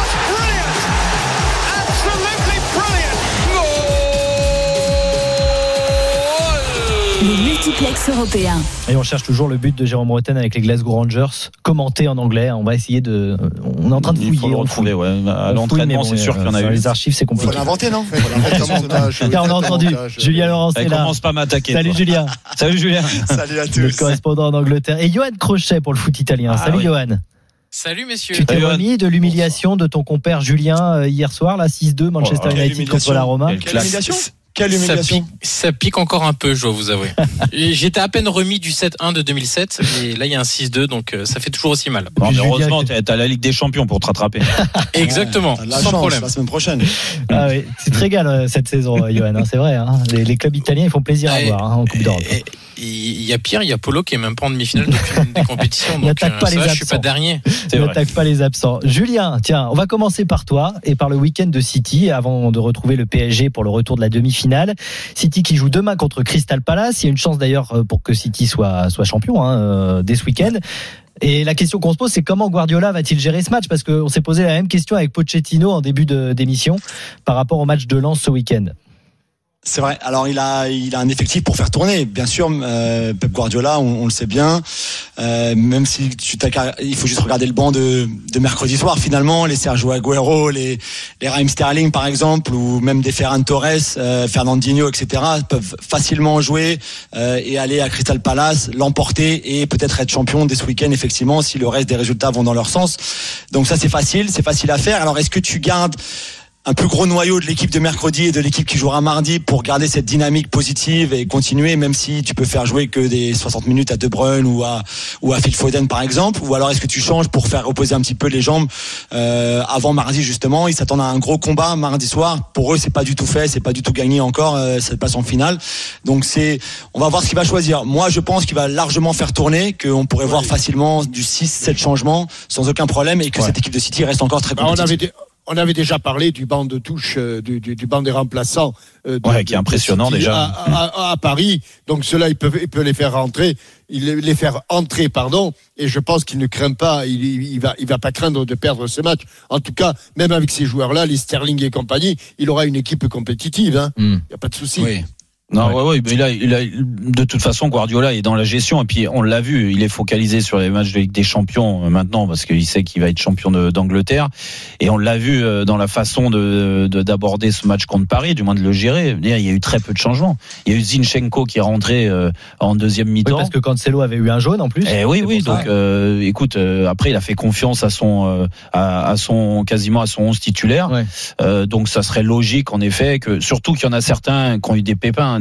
Le multiplex européen. Et on cherche toujours le but de Jérôme Roten avec les Glasgow Rangers, commenté en anglais. On va essayer de. On est en train de fouiller. Il faut le retrouver, ouais. À l'entraînement, c'est sûr qu'il y en a eu. Les archives, c'est compliqué. Il faut l'inventer, non? Car on a entendu. Julien Laurent, c'est là. Commence pas à m'attaquer. Salut Julien. Salut Julien. Salut à tous. Le correspondant en Angleterre. Et Johan Crochet pour le foot italien. Ah, Salut oui. Johan. Salut messieurs. Tu t'es Salut, remis de l'humiliation de ton compère Julien euh, hier soir, là, six deux, Manchester Oh, United contre la Roma. Quelle humiliation? Quelle Ça humiliation. pique, ça pique encore un peu, je dois vous avouer. J'étais à peine remis du sept un de deux mille sept et là il y a un six deux, donc ça fait toujours aussi mal. Bon, mais heureusement, t'as, t'as la Ligue des Champions pour te rattraper. Exactement, T'as de la sans chance, problème. la semaine prochaine. Ah oui, tu te régales euh, cette saison, euh, Johan, hein, c'est vrai. Hein. Les, les clubs italiens, ils font plaisir à Et- voir hein, en Coupe d'Europe. et- Il y a pire, il y a Polo qui est même pas en demi-finale d'aucune des compétitions. Donc N'attaque pas ça les va, je absents. suis pas dernier. C'est vrai. N'attaque pas les absents. Julien, tiens, on va commencer par toi et par le week-end de City avant de retrouver le P S G pour le retour de la demi-finale. City qui joue demain contre Crystal Palace. Il y a une chance d'ailleurs pour que City soit, soit champion hein, euh, dès ce week-end. Et la question qu'on se pose, c'est comment Guardiola va-t-il gérer ce match? Parce qu'on s'est posé la même question avec Pochettino en début de, d'émission par rapport au match de Lens ce week-end. C'est vrai. Alors il a il a un effectif pour faire tourner. Bien sûr, euh, Pep Guardiola, on, on le sait bien. Euh, même si tu t'as, il faut juste regarder le banc de, de mercredi soir. Finalement, les Sergio Aguero, les les Raheem Sterling par exemple, ou même des Ferran Torres, euh, Fernandinho, et cetera peuvent facilement jouer euh, et aller à Crystal Palace, l'emporter et peut-être être champion dès ce week-end. Effectivement, si le reste des résultats vont dans leur sens. Donc ça c'est facile, c'est facile à faire. Alors est-ce que tu gardes un plus gros noyau de l'équipe de mercredi et de l'équipe qui jouera mardi pour garder cette dynamique positive et continuer, même si tu peux faire jouer que des soixante minutes à De Bruyne ou à ou à Phil Foden par exemple, ou alors est-ce que tu changes pour faire reposer un petit peu les jambes euh, avant mardi justement? Ils s'attendent à un gros combat mardi soir. Pour eux, c'est pas du tout fait, c'est pas du tout gagné encore euh, cette place en finale. Donc c'est, on va voir ce qu'il va choisir. Moi, je pense qu'il va largement faire tourner, qu'on pourrait voir facilement du six sept changements sans aucun problème et que Ouais. cette équipe de City reste encore très Bah, on compétitive. avait dé- On avait déjà parlé du banc de touche, euh, du, du, du banc des remplaçants. Euh, de, Ouais, qui est impressionnant, de City déjà. À, à, à Paris. Donc ceux-là, il peut, il peut les faire rentrer, il les- les faire entrer, pardon. Et je pense qu'il ne craint pas, il, il va, il va pas craindre de perdre ce match. En tout cas, même avec ces joueurs-là, les Sterling et compagnie, il aura une équipe compétitive. Hein. Il Mm. n'y a pas de souci. Oui. Non, ouais, ouais, mais là, il a, de toute façon, Guardiola est dans la gestion. Et puis, on l'a vu, il est focalisé sur les matchs de Ligue des Champions euh, maintenant, parce qu'il sait qu'il va être champion de, d'Angleterre. Et on l'a vu euh, dans la façon de, de, d'aborder ce match contre Paris, du moins de le gérer. Il y a eu très peu de changements. Il y a eu Zinchenko qui est rentré euh, en deuxième mi-temps. Oui, parce que Cancelo avait eu un jaune en plus. Eh oui, C'est oui. pour ça. Donc, euh, écoute, euh, après, il a fait confiance à son, euh, à, à son, quasiment à son onze titulaire. Ouais. Euh, donc, ça serait logique, en effet, que surtout qu'il y en a certains qui ont eu des pépins,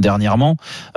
dernièrement.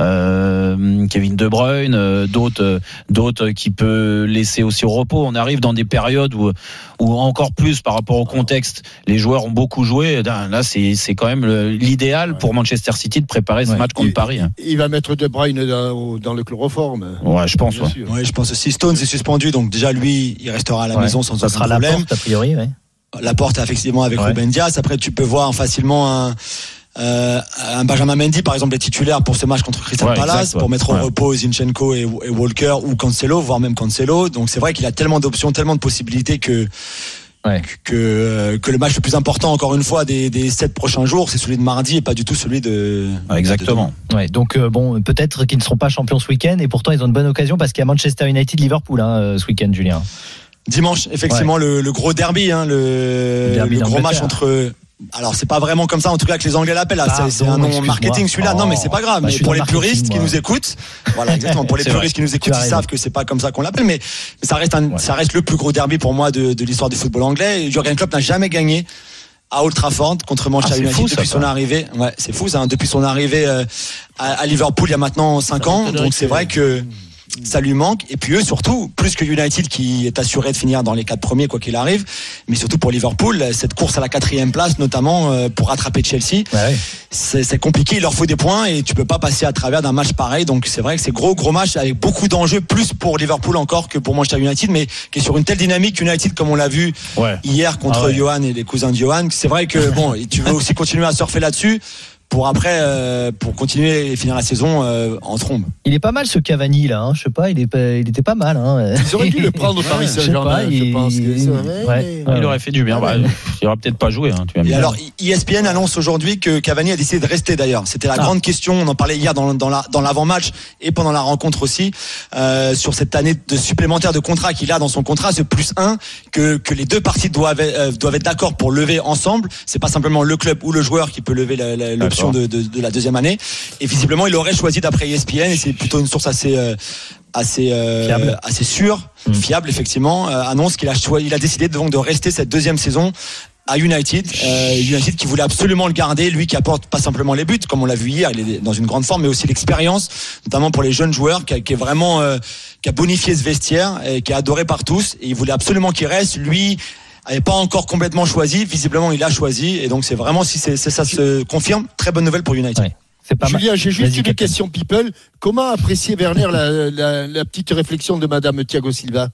Euh, Kevin De Bruyne, euh, d'autres, d'autres qui peut laisser aussi au repos. On arrive dans des périodes où, où encore plus par rapport au contexte, les joueurs ont beaucoup joué. Là, c'est, c'est quand même l'idéal pour Manchester City de préparer ce ouais. match contre il, Paris. Hein. Il va mettre De Bruyne dans, dans le chloroforme. Ouais, je pense. Ouais. ouais, je pense aussi. Stones est suspendu, donc déjà lui, il restera à la ouais. maison sans aucun problème. Ça sera Laporte a priori, ouais. Laporte effectivement avec ouais. Ruben Dias. Après, tu peux voir facilement un. Euh, un Benjamin Mendy par exemple est titulaire pour ce match contre Crystal ouais, Palace exact, ouais. pour mettre au ouais. repos Zinchenko et, et Walker ou Cancelo, voire même Cancelo. Donc c'est vrai qu'il a tellement d'options, tellement de possibilités que ouais. que que le match le plus important encore une fois des des sept prochains jours, c'est celui de mardi et pas du tout celui de ouais, exactement. De ouais, donc euh, bon, peut-être qu'ils ne seront pas champions ce week-end et pourtant ils ont une bonne occasion parce qu'il y a Manchester United Liverpool hein, ce week-end, Julien. Dimanche, effectivement, ouais. le, le gros derby, hein, le, le, le gros match entre. Alors c'est pas vraiment comme ça en tout cas que les Anglais l'appellent là. Ah, c'est, c'est un nom marketing celui-là. Oh. Non mais c'est pas grave. Bah, mais pour les puristes qui nous écoutent, voilà exactement. Pour les puristes vrai. qui nous écoutent, ils savent que c'est pas comme ça qu'on l'appelle. Mais, mais ça reste un, ouais. ça reste le plus gros derby pour moi de, de l'histoire du football anglais. Jürgen Klopp n'a jamais gagné à Old Trafford contre Manchester ah, United fou, depuis ça, son quoi. arrivée. Ouais, c'est fou ça. Hein, depuis son arrivée euh, à, à Liverpool il y a maintenant cinq ans. Donc c'est vrai que ça lui manque. Et puis eux surtout, plus que United qui est assuré de finir dans les quatre premiers quoi qu'il arrive, mais surtout pour Liverpool, cette course à la quatrième place notamment euh, pour rattraper Chelsea, ouais. c'est, c'est compliqué, il leur faut des points et tu peux pas passer à travers d'un match pareil. Donc c'est vrai que c'est gros gros match avec beaucoup d'enjeux, plus pour Liverpool encore que pour Manchester United, mais qui est sur une telle dynamique United comme on l'a vu ouais. hier contre ah ouais. Johan et les cousins de Johan. C'est vrai que bon, tu veux aussi continuer à surfer là-dessus pour après euh, pour continuer et finir la saison euh, en trombe. Il est pas mal ce Cavani là, hein, je sais pas, il est pas, il était pas mal hein. Ils auraient dû le prendre au Paris Saint-Germain, je, je pense que ça ouais, ouais. Il aurait fait du bien. Bah, il aurait peut-être pas joué hein, tu et alors E S P N annonce aujourd'hui que Cavani a décidé de rester d'ailleurs. C'était la ah. grande question, on en parlait hier dans dans la dans l'avant-match et pendant la rencontre aussi euh, sur cette année de supplémentaire de contrat qu'il a dans son contrat, ce plus un que que les deux parties doivent euh, doivent être d'accord pour lever ensemble. C'est pas simplement le club ou le joueur qui peut lever la, la, l'option De, de, de la deuxième année et visiblement il aurait choisi d'après E S P N et c'est plutôt une source assez euh, assez euh, fiable. assez sûre mmh. fiable effectivement euh, annonce qu'il a choisi, il a décidé donc de rester cette deuxième saison à United euh, United qui voulait absolument le garder, lui qui apporte pas simplement les buts comme on l'a vu hier, il est dans une grande forme mais aussi l'expérience notamment pour les jeunes joueurs qui, a, qui est vraiment euh, qui a bonifié ce vestiaire et qui est adoré par tous et il voulait absolument qu'il reste. Lui n'avait pas encore complètement choisi, visiblement il a choisi et donc c'est vraiment si c'est, c'est ça se confirme, très bonne nouvelle pour United. Ouais, c'est pas Julien, mal. J'ai juste Vas-y, une question people. Comment apprécier Werner la, la, la petite réflexion de Madame Thiago Silva?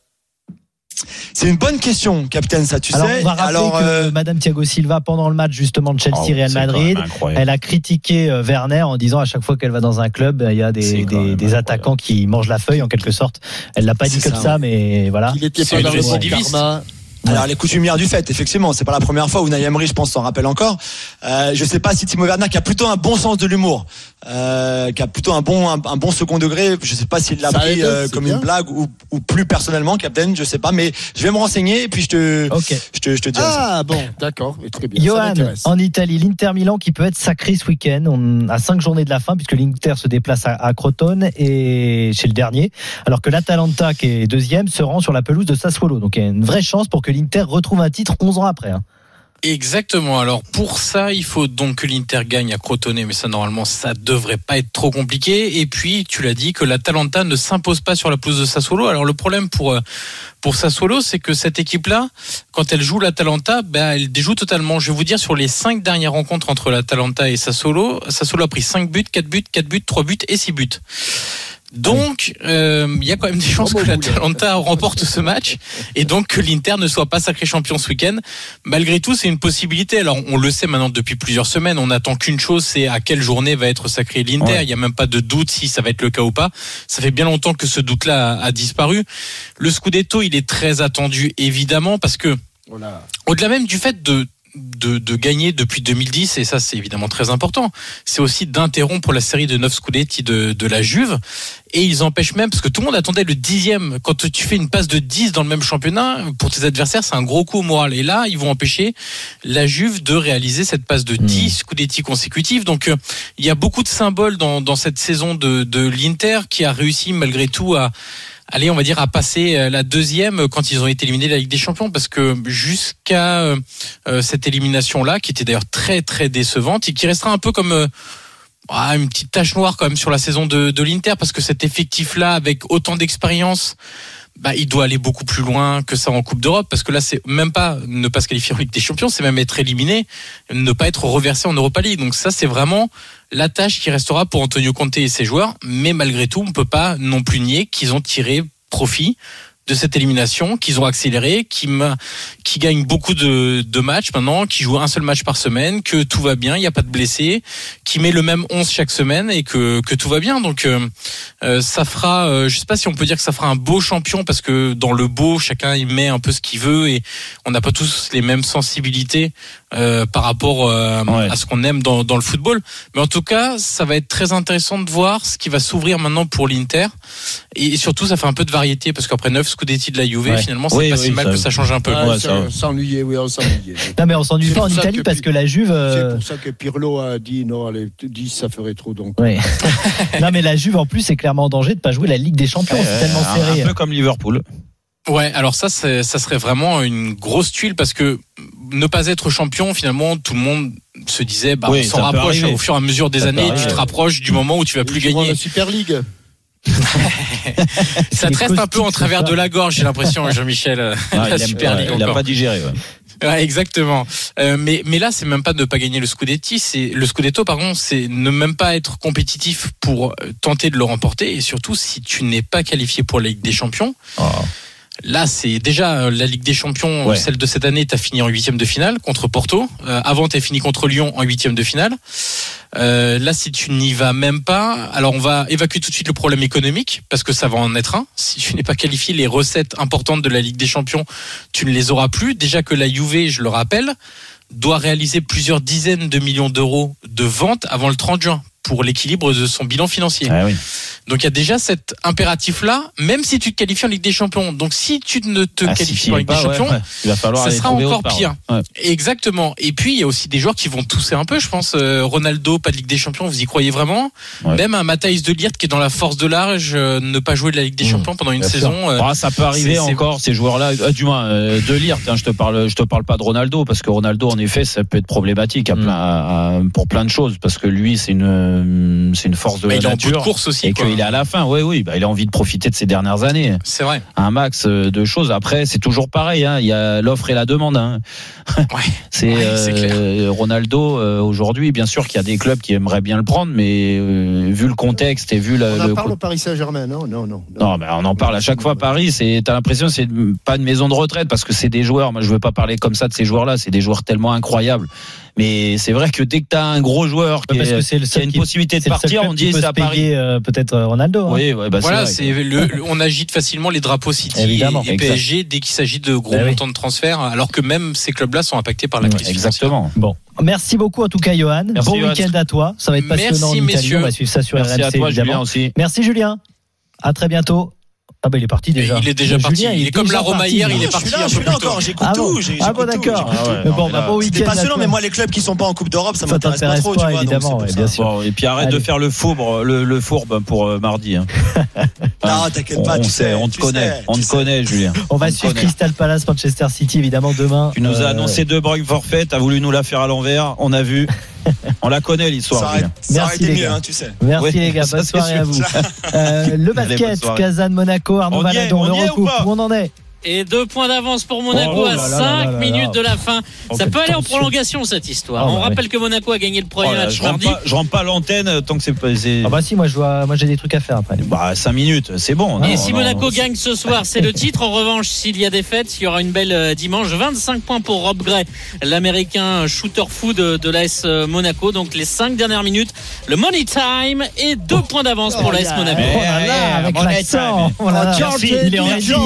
C'est une bonne question, capitaine, ça tu Alors, sais. On va rappeler Alors, que euh... Madame Thiago Silva, pendant le match justement de Chelsea-Real oh, Madrid, elle a critiqué euh, Werner en disant à chaque fois qu'elle va dans un club, il y a des, des, des attaquants qui mangent la feuille en quelque sorte. Elle l'a pas dit c'est comme ça, ça mais voilà. Il était pas dans le karma. Alors les coutumières du fait, effectivement, c'est pas la première fois où Unai Emery, je pense, s'en rappelle encore. Euh, je sais pas si Timo Werner, qui a plutôt un bon sens de l'humour, euh, qui a plutôt un bon un, un bon second degré, je sais pas s'il l'a ça pris euh, comme bien. une blague ou, ou plus personnellement, Captain, je sais pas, mais je vais me renseigner et puis je te okay. je te je te dirai. Ah ça. bon, d'accord, très bien. Johan, en Italie, l'Inter Milan qui peut être sacré ce week-end, on a cinq journées de la fin puisque l'Inter se déplace à, à Crotone et chez le dernier, alors que l'Atalanta qui est deuxième se rend sur la pelouse de Sassuolo. Donc il y a une vraie chance pour que l'Inter retrouve un titre onze ans après. Hein. Exactement. Alors pour ça, il faut donc que l'Inter gagne à Crotone, mais ça normalement ça devrait pas être trop compliqué. Et puis tu l'as dit que l'Atalanta ne s'impose pas sur la pelouse de Sassuolo. Alors le problème pour pour Sassuolo, c'est que cette équipe-là, quand elle joue l'Atalanta, ben elle déjoue totalement. Je vais vous dire sur les cinq dernières rencontres entre l'Atalanta et Sassuolo, Sassuolo a pris cinq buts, quatre buts, quatre buts, trois buts et six buts. Donc, il euh, y a quand même des chances que l'Atalanta remporte ce match et donc que l'Inter ne soit pas sacré champion ce week-end. Malgré tout, c'est une possibilité. Alors, on le sait maintenant depuis plusieurs semaines. On n'attend qu'une chose, c'est à quelle journée va être sacré l'Inter. Ouais. Il n'y a même pas de doute si ça va être le cas ou pas. Ça fait bien longtemps que ce doute-là a, a disparu. Le Scudetto, il est très attendu, évidemment, parce que voilà. Au-delà même du fait de De, de gagner depuis deux mille dix, et ça c'est évidemment très important, c'est aussi d'interrompre la série de neuf Scudetti de, de la Juve, et ils empêchent même, parce que tout le monde attendait le dixième, quand tu fais une passe de dix dans le même championnat, pour tes adversaires c'est un gros coup au moral, et là ils vont empêcher la Juve de réaliser cette passe de dix Scudetti consécutifs. Donc euh, il y a beaucoup de symboles dans, dans cette saison de, de l'Inter qui a réussi malgré tout à allez, on va dire, à passer la deuxième quand ils ont été éliminés de la Ligue des Champions, parce que jusqu'à euh, cette élimination-là, qui était d'ailleurs très très décevante et qui restera un peu comme euh, ah, une petite tache noire quand même sur la saison de, de l'Inter, parce que cet effectif-là, avec autant d'expérience, bah, il doit aller beaucoup plus loin que ça en Coupe d'Europe, parce que là, c'est même pas ne pas se qualifier en Ligue des Champions, c'est même être éliminé, ne pas être reversé en Europa League. Donc ça, c'est vraiment la tâche qui restera pour Antonio Conte et ses joueurs. Mais malgré tout, on peut pas non plus nier qu'ils ont tiré profit de cette élimination, qu'ils ont accéléré, qui qui gagnent beaucoup de, de matchs maintenant, qui jouent un seul match par semaine, que tout va bien, il n'y a pas de blessés, qui met le même onze chaque semaine et que que tout va bien. Donc euh, euh, ça fera, euh, je sais pas si on peut dire que ça fera un beau champion, parce que dans le beau, chacun il met un peu ce qu'il veut et on n'a pas tous les mêmes sensibilités euh, par rapport euh, ouais. à ce qu'on aime dans dans le football. Mais en tout cas, ça va être très intéressant de voir ce qui va s'ouvrir maintenant pour l'Inter, et surtout ça fait un peu de variété, parce qu'après neuf Scudetti de la Juve, ouais. finalement c'est oui, pas oui, si mal ça... que ça change un peu. Ah, ouais, ça s'ennuyer, oui, on s'ennuyait. Non mais on s'ennuie pas en Italie que, parce que la Juve. C'est pour ça que Pirlo a dit non, allez, dix ça ferait trop donc. Oui. Non mais la Juve en plus c'est clairement en danger de pas jouer la Ligue des Champions, euh, c'est tellement un, serré. Un peu comme Liverpool. Ouais, alors ça, c'est, ça serait vraiment une grosse tuile, parce que ne pas être champion, finalement, tout le monde se disait, bah, oui, on s'en rapproche au fur et à mesure des ça années, tu te rapproches du moment où tu vas plus gagner. La Super League. Ça te reste un peu en travers de la gorge, j'ai l'impression, Jean-Michel. Ah, la Super League, il n'a pas digéré. Ouais. Ouais, exactement. Euh, mais mais là, c'est même pas de ne pas gagner le Scudetti, c'est le Scudetto, pardon, c'est ne même pas être compétitif pour tenter de le remporter, et surtout si tu n'es pas qualifié pour la Ligue des Champions. Oh. Là, c'est déjà la Ligue des Champions, ouais. Celle de cette année, t'as fini en huitième de finale contre Porto. Euh, avant, t'as fini contre Lyon en huitième de finale. Euh, là, si tu n'y vas même pas, alors on va évacuer tout de suite le problème économique, parce que ça va en être un. Si tu n'es pas qualifié, les recettes importantes de la Ligue des Champions, tu ne les auras plus. Déjà que la Juve, je le rappelle, doit réaliser plusieurs dizaines de millions d'euros de ventes avant le trente juin pour l'équilibre de son bilan financier. Ah oui. Donc il y a déjà cet impératif-là, même si tu te qualifies en Ligue des Champions. Donc si tu ne te ah, qualifies si pas en Ligue pas, des Champions, ouais, ouais. Il va falloir ça sera encore pire. Ouais. Exactement. Et puis il y a aussi des joueurs qui vont tousser un peu, je pense. Euh, Ronaldo, pas de Ligue des Champions, vous y croyez vraiment? Ouais. Même un Matthijs de Ligt qui est dans la force de l'âge, euh, ne pas jouer de la Ligue des mmh. Champions pendant une Bien saison. Euh, ah, ça peut arriver c'est, encore, c'est... ces joueurs-là. Euh, du moins, euh, de Ligt, hein, je te parle, je te parle pas de Ronaldo, parce que Ronaldo, en effet, ça peut être problématique à plein, à, à, pour plein de choses, parce que lui, c'est une, c'est une force de bah, la il nature. Il est en bout de course aussi. Et quoi. qu'il est à la fin, oui, oui. Bah, il a envie de profiter de ces dernières années. C'est vrai. Un max de choses. Après, c'est toujours pareil. Hein. Il y a l'offre et la demande. Hein. Ouais. c'est, ouais, c'est euh, Ronaldo euh, aujourd'hui. Bien sûr qu'il y a des clubs qui aimeraient bien le prendre, mais euh, vu le contexte et vu le. On en le... parle au Paris Saint-Germain, non, non, non. Non, non mais on en parle à chaque fois. Paris, c'est. T'as l'impression que c'est pas une maison de retraite, parce que c'est des joueurs. Moi, je veux pas parler comme ça de ces joueurs-là. C'est des joueurs tellement incroyables. Mais c'est vrai que dès que tu as un gros joueur qui, est, c'est le qui a une qui, possibilité de partir, on dit c'est à Paris. Euh, peut-être Ronaldo. Hein. Oui, ouais, bah voilà, c'est, c'est le, le, on agite facilement les drapeaux City Évidemment, et, et P S G dès qu'il s'agit de gros bah, montants oui. de transfert, alors que même ces clubs-là sont impactés par la crise. Ouais, exactement. Bon, merci beaucoup en tout cas, Johan. Merci, bon Johan. Week-end à toi. Ça va être passionnant merci, en Italie. Messieurs. On va suivre ça sur merci R M C. À toi, évidemment. Julien aussi. Merci Julien. À très bientôt. Ah bah il est parti déjà. Il est déjà Julien, parti. Il, il est comme la Roma hier, il est parti. parti. Je suis là, encore. J'écoute ah tout. Bon J'ai, ah bon d'accord. Ah ouais, bon, bah, bon week-end. C'était passionnant, mais moi les clubs qui sont pas en Coupe d'Europe, ça, ça m'intéresse pas trop. Pas, tu vois, évidemment, ouais, bien sûr. Bon, et puis arrête Allez. de faire le fourbe, le, le fourbe pour euh, mardi. Hein. Non, t'inquiète pas. On, tu sais, sais, on te tu connaît, sais, on te connaît, Julien. On va suivre Crystal Palace, Manchester City, évidemment demain. Tu nous as annoncé deux Bruyne forfait, t'as voulu nous la faire à l'envers, on a vu. On la connaît l'histoire. Ça aurait, ça aurait été mieux, hein, tu sais. Merci oui, les gars, bonne soirée à vous. Euh, le basket, Kazan, Monaco, Arnaud Valadon, le recoupe, où on en est? Et deux points d'avance pour Monaco oh, à cinq minutes de la fin. Oh, ça peut aller en prolongation cette histoire. Oh, On bah, rappelle oui. que Monaco a gagné le premier oh, là, match je mardi. Rentre pas, je rentre pas à l'antenne tant que c'est pas. C'est... Ah bah si, moi je vois, moi j'ai des trucs à faire après. Bah cinq minutes, c'est bon. Et non, si non, Monaco non, gagne ce soir, c'est le titre. En revanche, s'il y a défaite, il y aura une belle euh, dimanche. vingt-cinq points pour Rob Gray, l'américain shooter fou de, de l'A S Monaco. Donc les cinq dernières minutes, le money time et deux oh. points d'avance pour oh, l'A S Monaco. Oh là là, avec l'accent. Il est en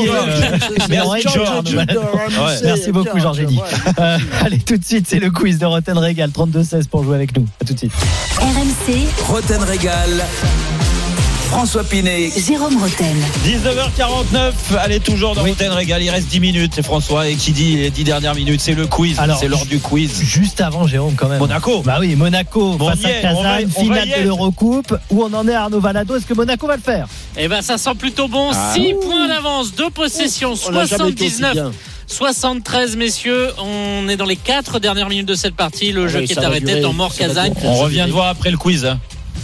Ouais. Merci beaucoup, Georges Eddy. Euh, allez, tout de suite, c'est le quiz de Roten Régal. trente-deux seize pour jouer avec nous. À tout de suite. R M C. Roten Régal. François Pinet. Jérôme Roten. dix-neuf heures quarante-neuf. Allez, toujours dans oui. Roten Régal. Il reste dix minutes. C'est François. Et qui dit les dix dernières minutes, c'est le quiz. Alors, c'est l'heure du quiz. Juste avant, Jérôme, quand même. Monaco. Bah oui, Monaco bon, face à Kazan. Finale de l'Eurocoupe. Où on en est, Arnaud Valado? Est-ce que Monaco va le faire? Eh ben, ça sent plutôt bon. Ah. six points d'avance, deux possessions, soixante-dix-neuf. soixante-treize messieurs, on est dans les quatre dernières minutes de cette partie. Le ah jeu oui, qui est arrêté dans mort Kazan. On revient de voir après le quiz. Hein.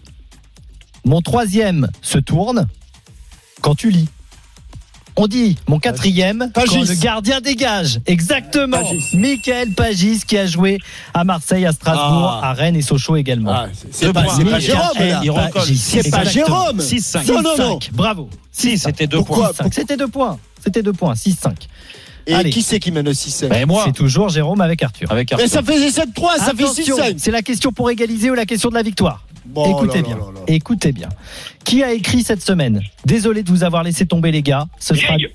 Mon troisième se tourne quand tu lis. On dit mon quatrième, Pagis. quand le gardien dégage. Exactement. Pagis. Michael Pagis qui a joué à Marseille, à Strasbourg, Ah. à Rennes et Sochaux également. Ah, c'est, c'est pas, c'est pas Jérôme, là. Il recolle. C'est pas Jérôme. six cinq. Non, non, non. Bravo. Si, c'était deux Pourquoi points. C'était deux points. C'était deux points. six cinq. Et Allez. qui c'est qui mène six cinq? Ben, moi. C'est toujours Jérôme avec Arthur. Avec Mais Arthur. ça fait sept trois, ça fait six Attention, cinq. c'est la question pour égaliser ou la question de la victoire. Bon, Écoutez là, bien. là, là, là. Écoutez bien. Qui a écrit cette semaine? Désolé de vous avoir laissé tomber les gars. Ce sera Gay.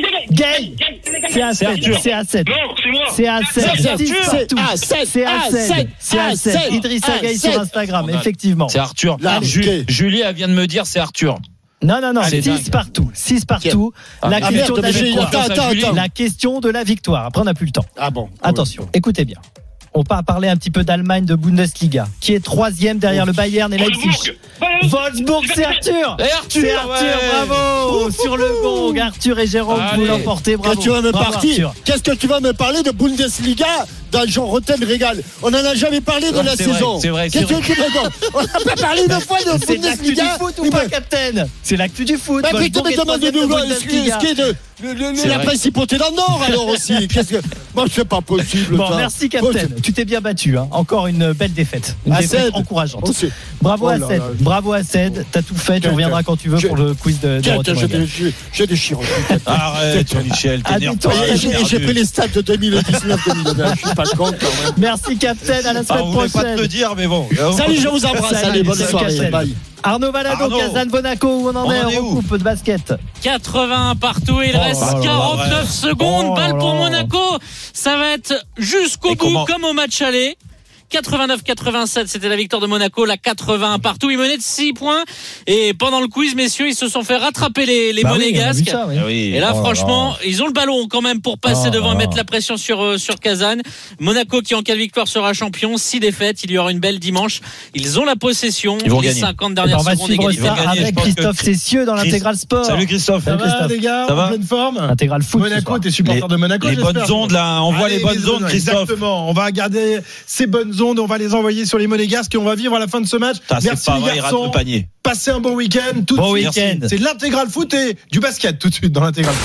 Gay. C'est à sept. C'est à sept. Non, c'est moi. C'est à sept. C'est six Arthur. partout. C'est à sept. C'est à À sept. sept. C'est à À sept. sept. Idrissa À Gueye sept. sur Instagram, Scandale. effectivement. C'est Arthur. Là, Ju- ok. Julie, elle vient de me dire c'est Arthur. Non, non, non, C'est six dingue. partout. six partout. Ah, La Ah question merde, de la mais j'ai- victoire. attends, attends, attends. La question de la victoire. Après, on n'a plus le temps. Ah bon. Attention, écoutez bien. On va parler un petit peu d'Allemagne, de Bundesliga, qui est troisième derrière le Bayern et Leipzig. Wolfsburg, c'est Arthur. Et Arthur, C'est Arthur, ouais. bravo. Sur le gong, Arthur et Jérôme, vous Allez. l'emportez. Bravo. Qu'est-ce que tu vas me Bravo, partir Arthur. Qu'est-ce que tu vas me parler de Bundesliga dans Jean Rotten Régal? On n'en a jamais parlé de Ouais, la c'est saison. vrai, c'est vrai, Qu'est-ce c'est que tu me racontes? On n'a pas parlé une fois de C'est l'actu du Bundesliga. foot ou pas, Captain? C'est l'actu du foot. Bah putain, Wolfsburg mais est demande-nous troisième de ce qui Bundesliga. ce qui est de le- le- C'est la vrai. principauté dans le Nord alors aussi. Qu'est-ce que moi c'est pas possible. Bon, ça. merci Captain. Tu t'es bien battu. Hein. Encore une belle défaite. Une À défaite Cède. encourageante. Oh, c'est- Bravo Oh à là Cède. là. Bravo à Cède. T'as tout fait. Tu Tiens, reviendras tiens. quand tu veux Je- pour le quiz de, de Tiens, Rotten tiens, j'ai Régal. des- j'ai- j'ai des chirurgies. Arrête, Michel, À t'énerve bientôt. pas. Et j'ai- et j'ai pris les stats de deux mille dix-neuf deux mille vingt. Je suis pas con quand même. Merci Captain. À la Ah, semaine on voulait pas te prochaine. le dire, mais bon. Salut, je vous embrasse. Salut, Allez, bonne salut, soirée. Captain. Bye. Arnaud Valado, Arnaud. Kazan, Monaco, où on en On est en est en où coupe de basket. quatre-vingts partout, il Oh reste là là, quarante-neuf ouais. secondes. Oh Balle là pour là. Monaco. Ça va être jusqu'au Et bout, comment- comme au match aller. quatre-vingt-neuf quatre-vingt-sept, c'était la victoire de Monaco. La quatre-vingts partout. Ils menaient de six points. Et pendant le quiz, messieurs, ils se sont fait rattraper les, les Bah oui, on a vu Monégasques. ça, oui. Ah oui. Et là, Oh là franchement, là. ils ont le ballon quand même pour passer Oh devant là et là. mettre la pression sur, euh, sur Kazan. Monaco, qui en cas de victoire sera champion. Six défaites. Il y aura une belle dimanche. Ils ont la possession. Ils vont les gagner. cinquante Eh ben, dernières on va secondes suivre égalisées. ça gagner, je avec pense que Christophe Chris- Cessieux dans Chris- l'intégral sport. Salut Christophe. Salut, Ça va Christophe. les gars, Ça en va pleine forme. Intégral foot. ce Monaco, soir. t'es supporter Les- de Monaco. les j'espère. bonnes ondes, là, envoie Allez, les bonnes ondes, Christophe. Exactement, on va garder ces bonnes ondes, on va les envoyer sur les Monégasques et on va vivre à la fin de ce match. Putain, c'est Merci pas les vrai, il rate garçons. le panier. Passez un bon week-end. Tout Bon de suite. week-end. C'est l'intégral foot et du basket tout de suite dans l'intégral foot.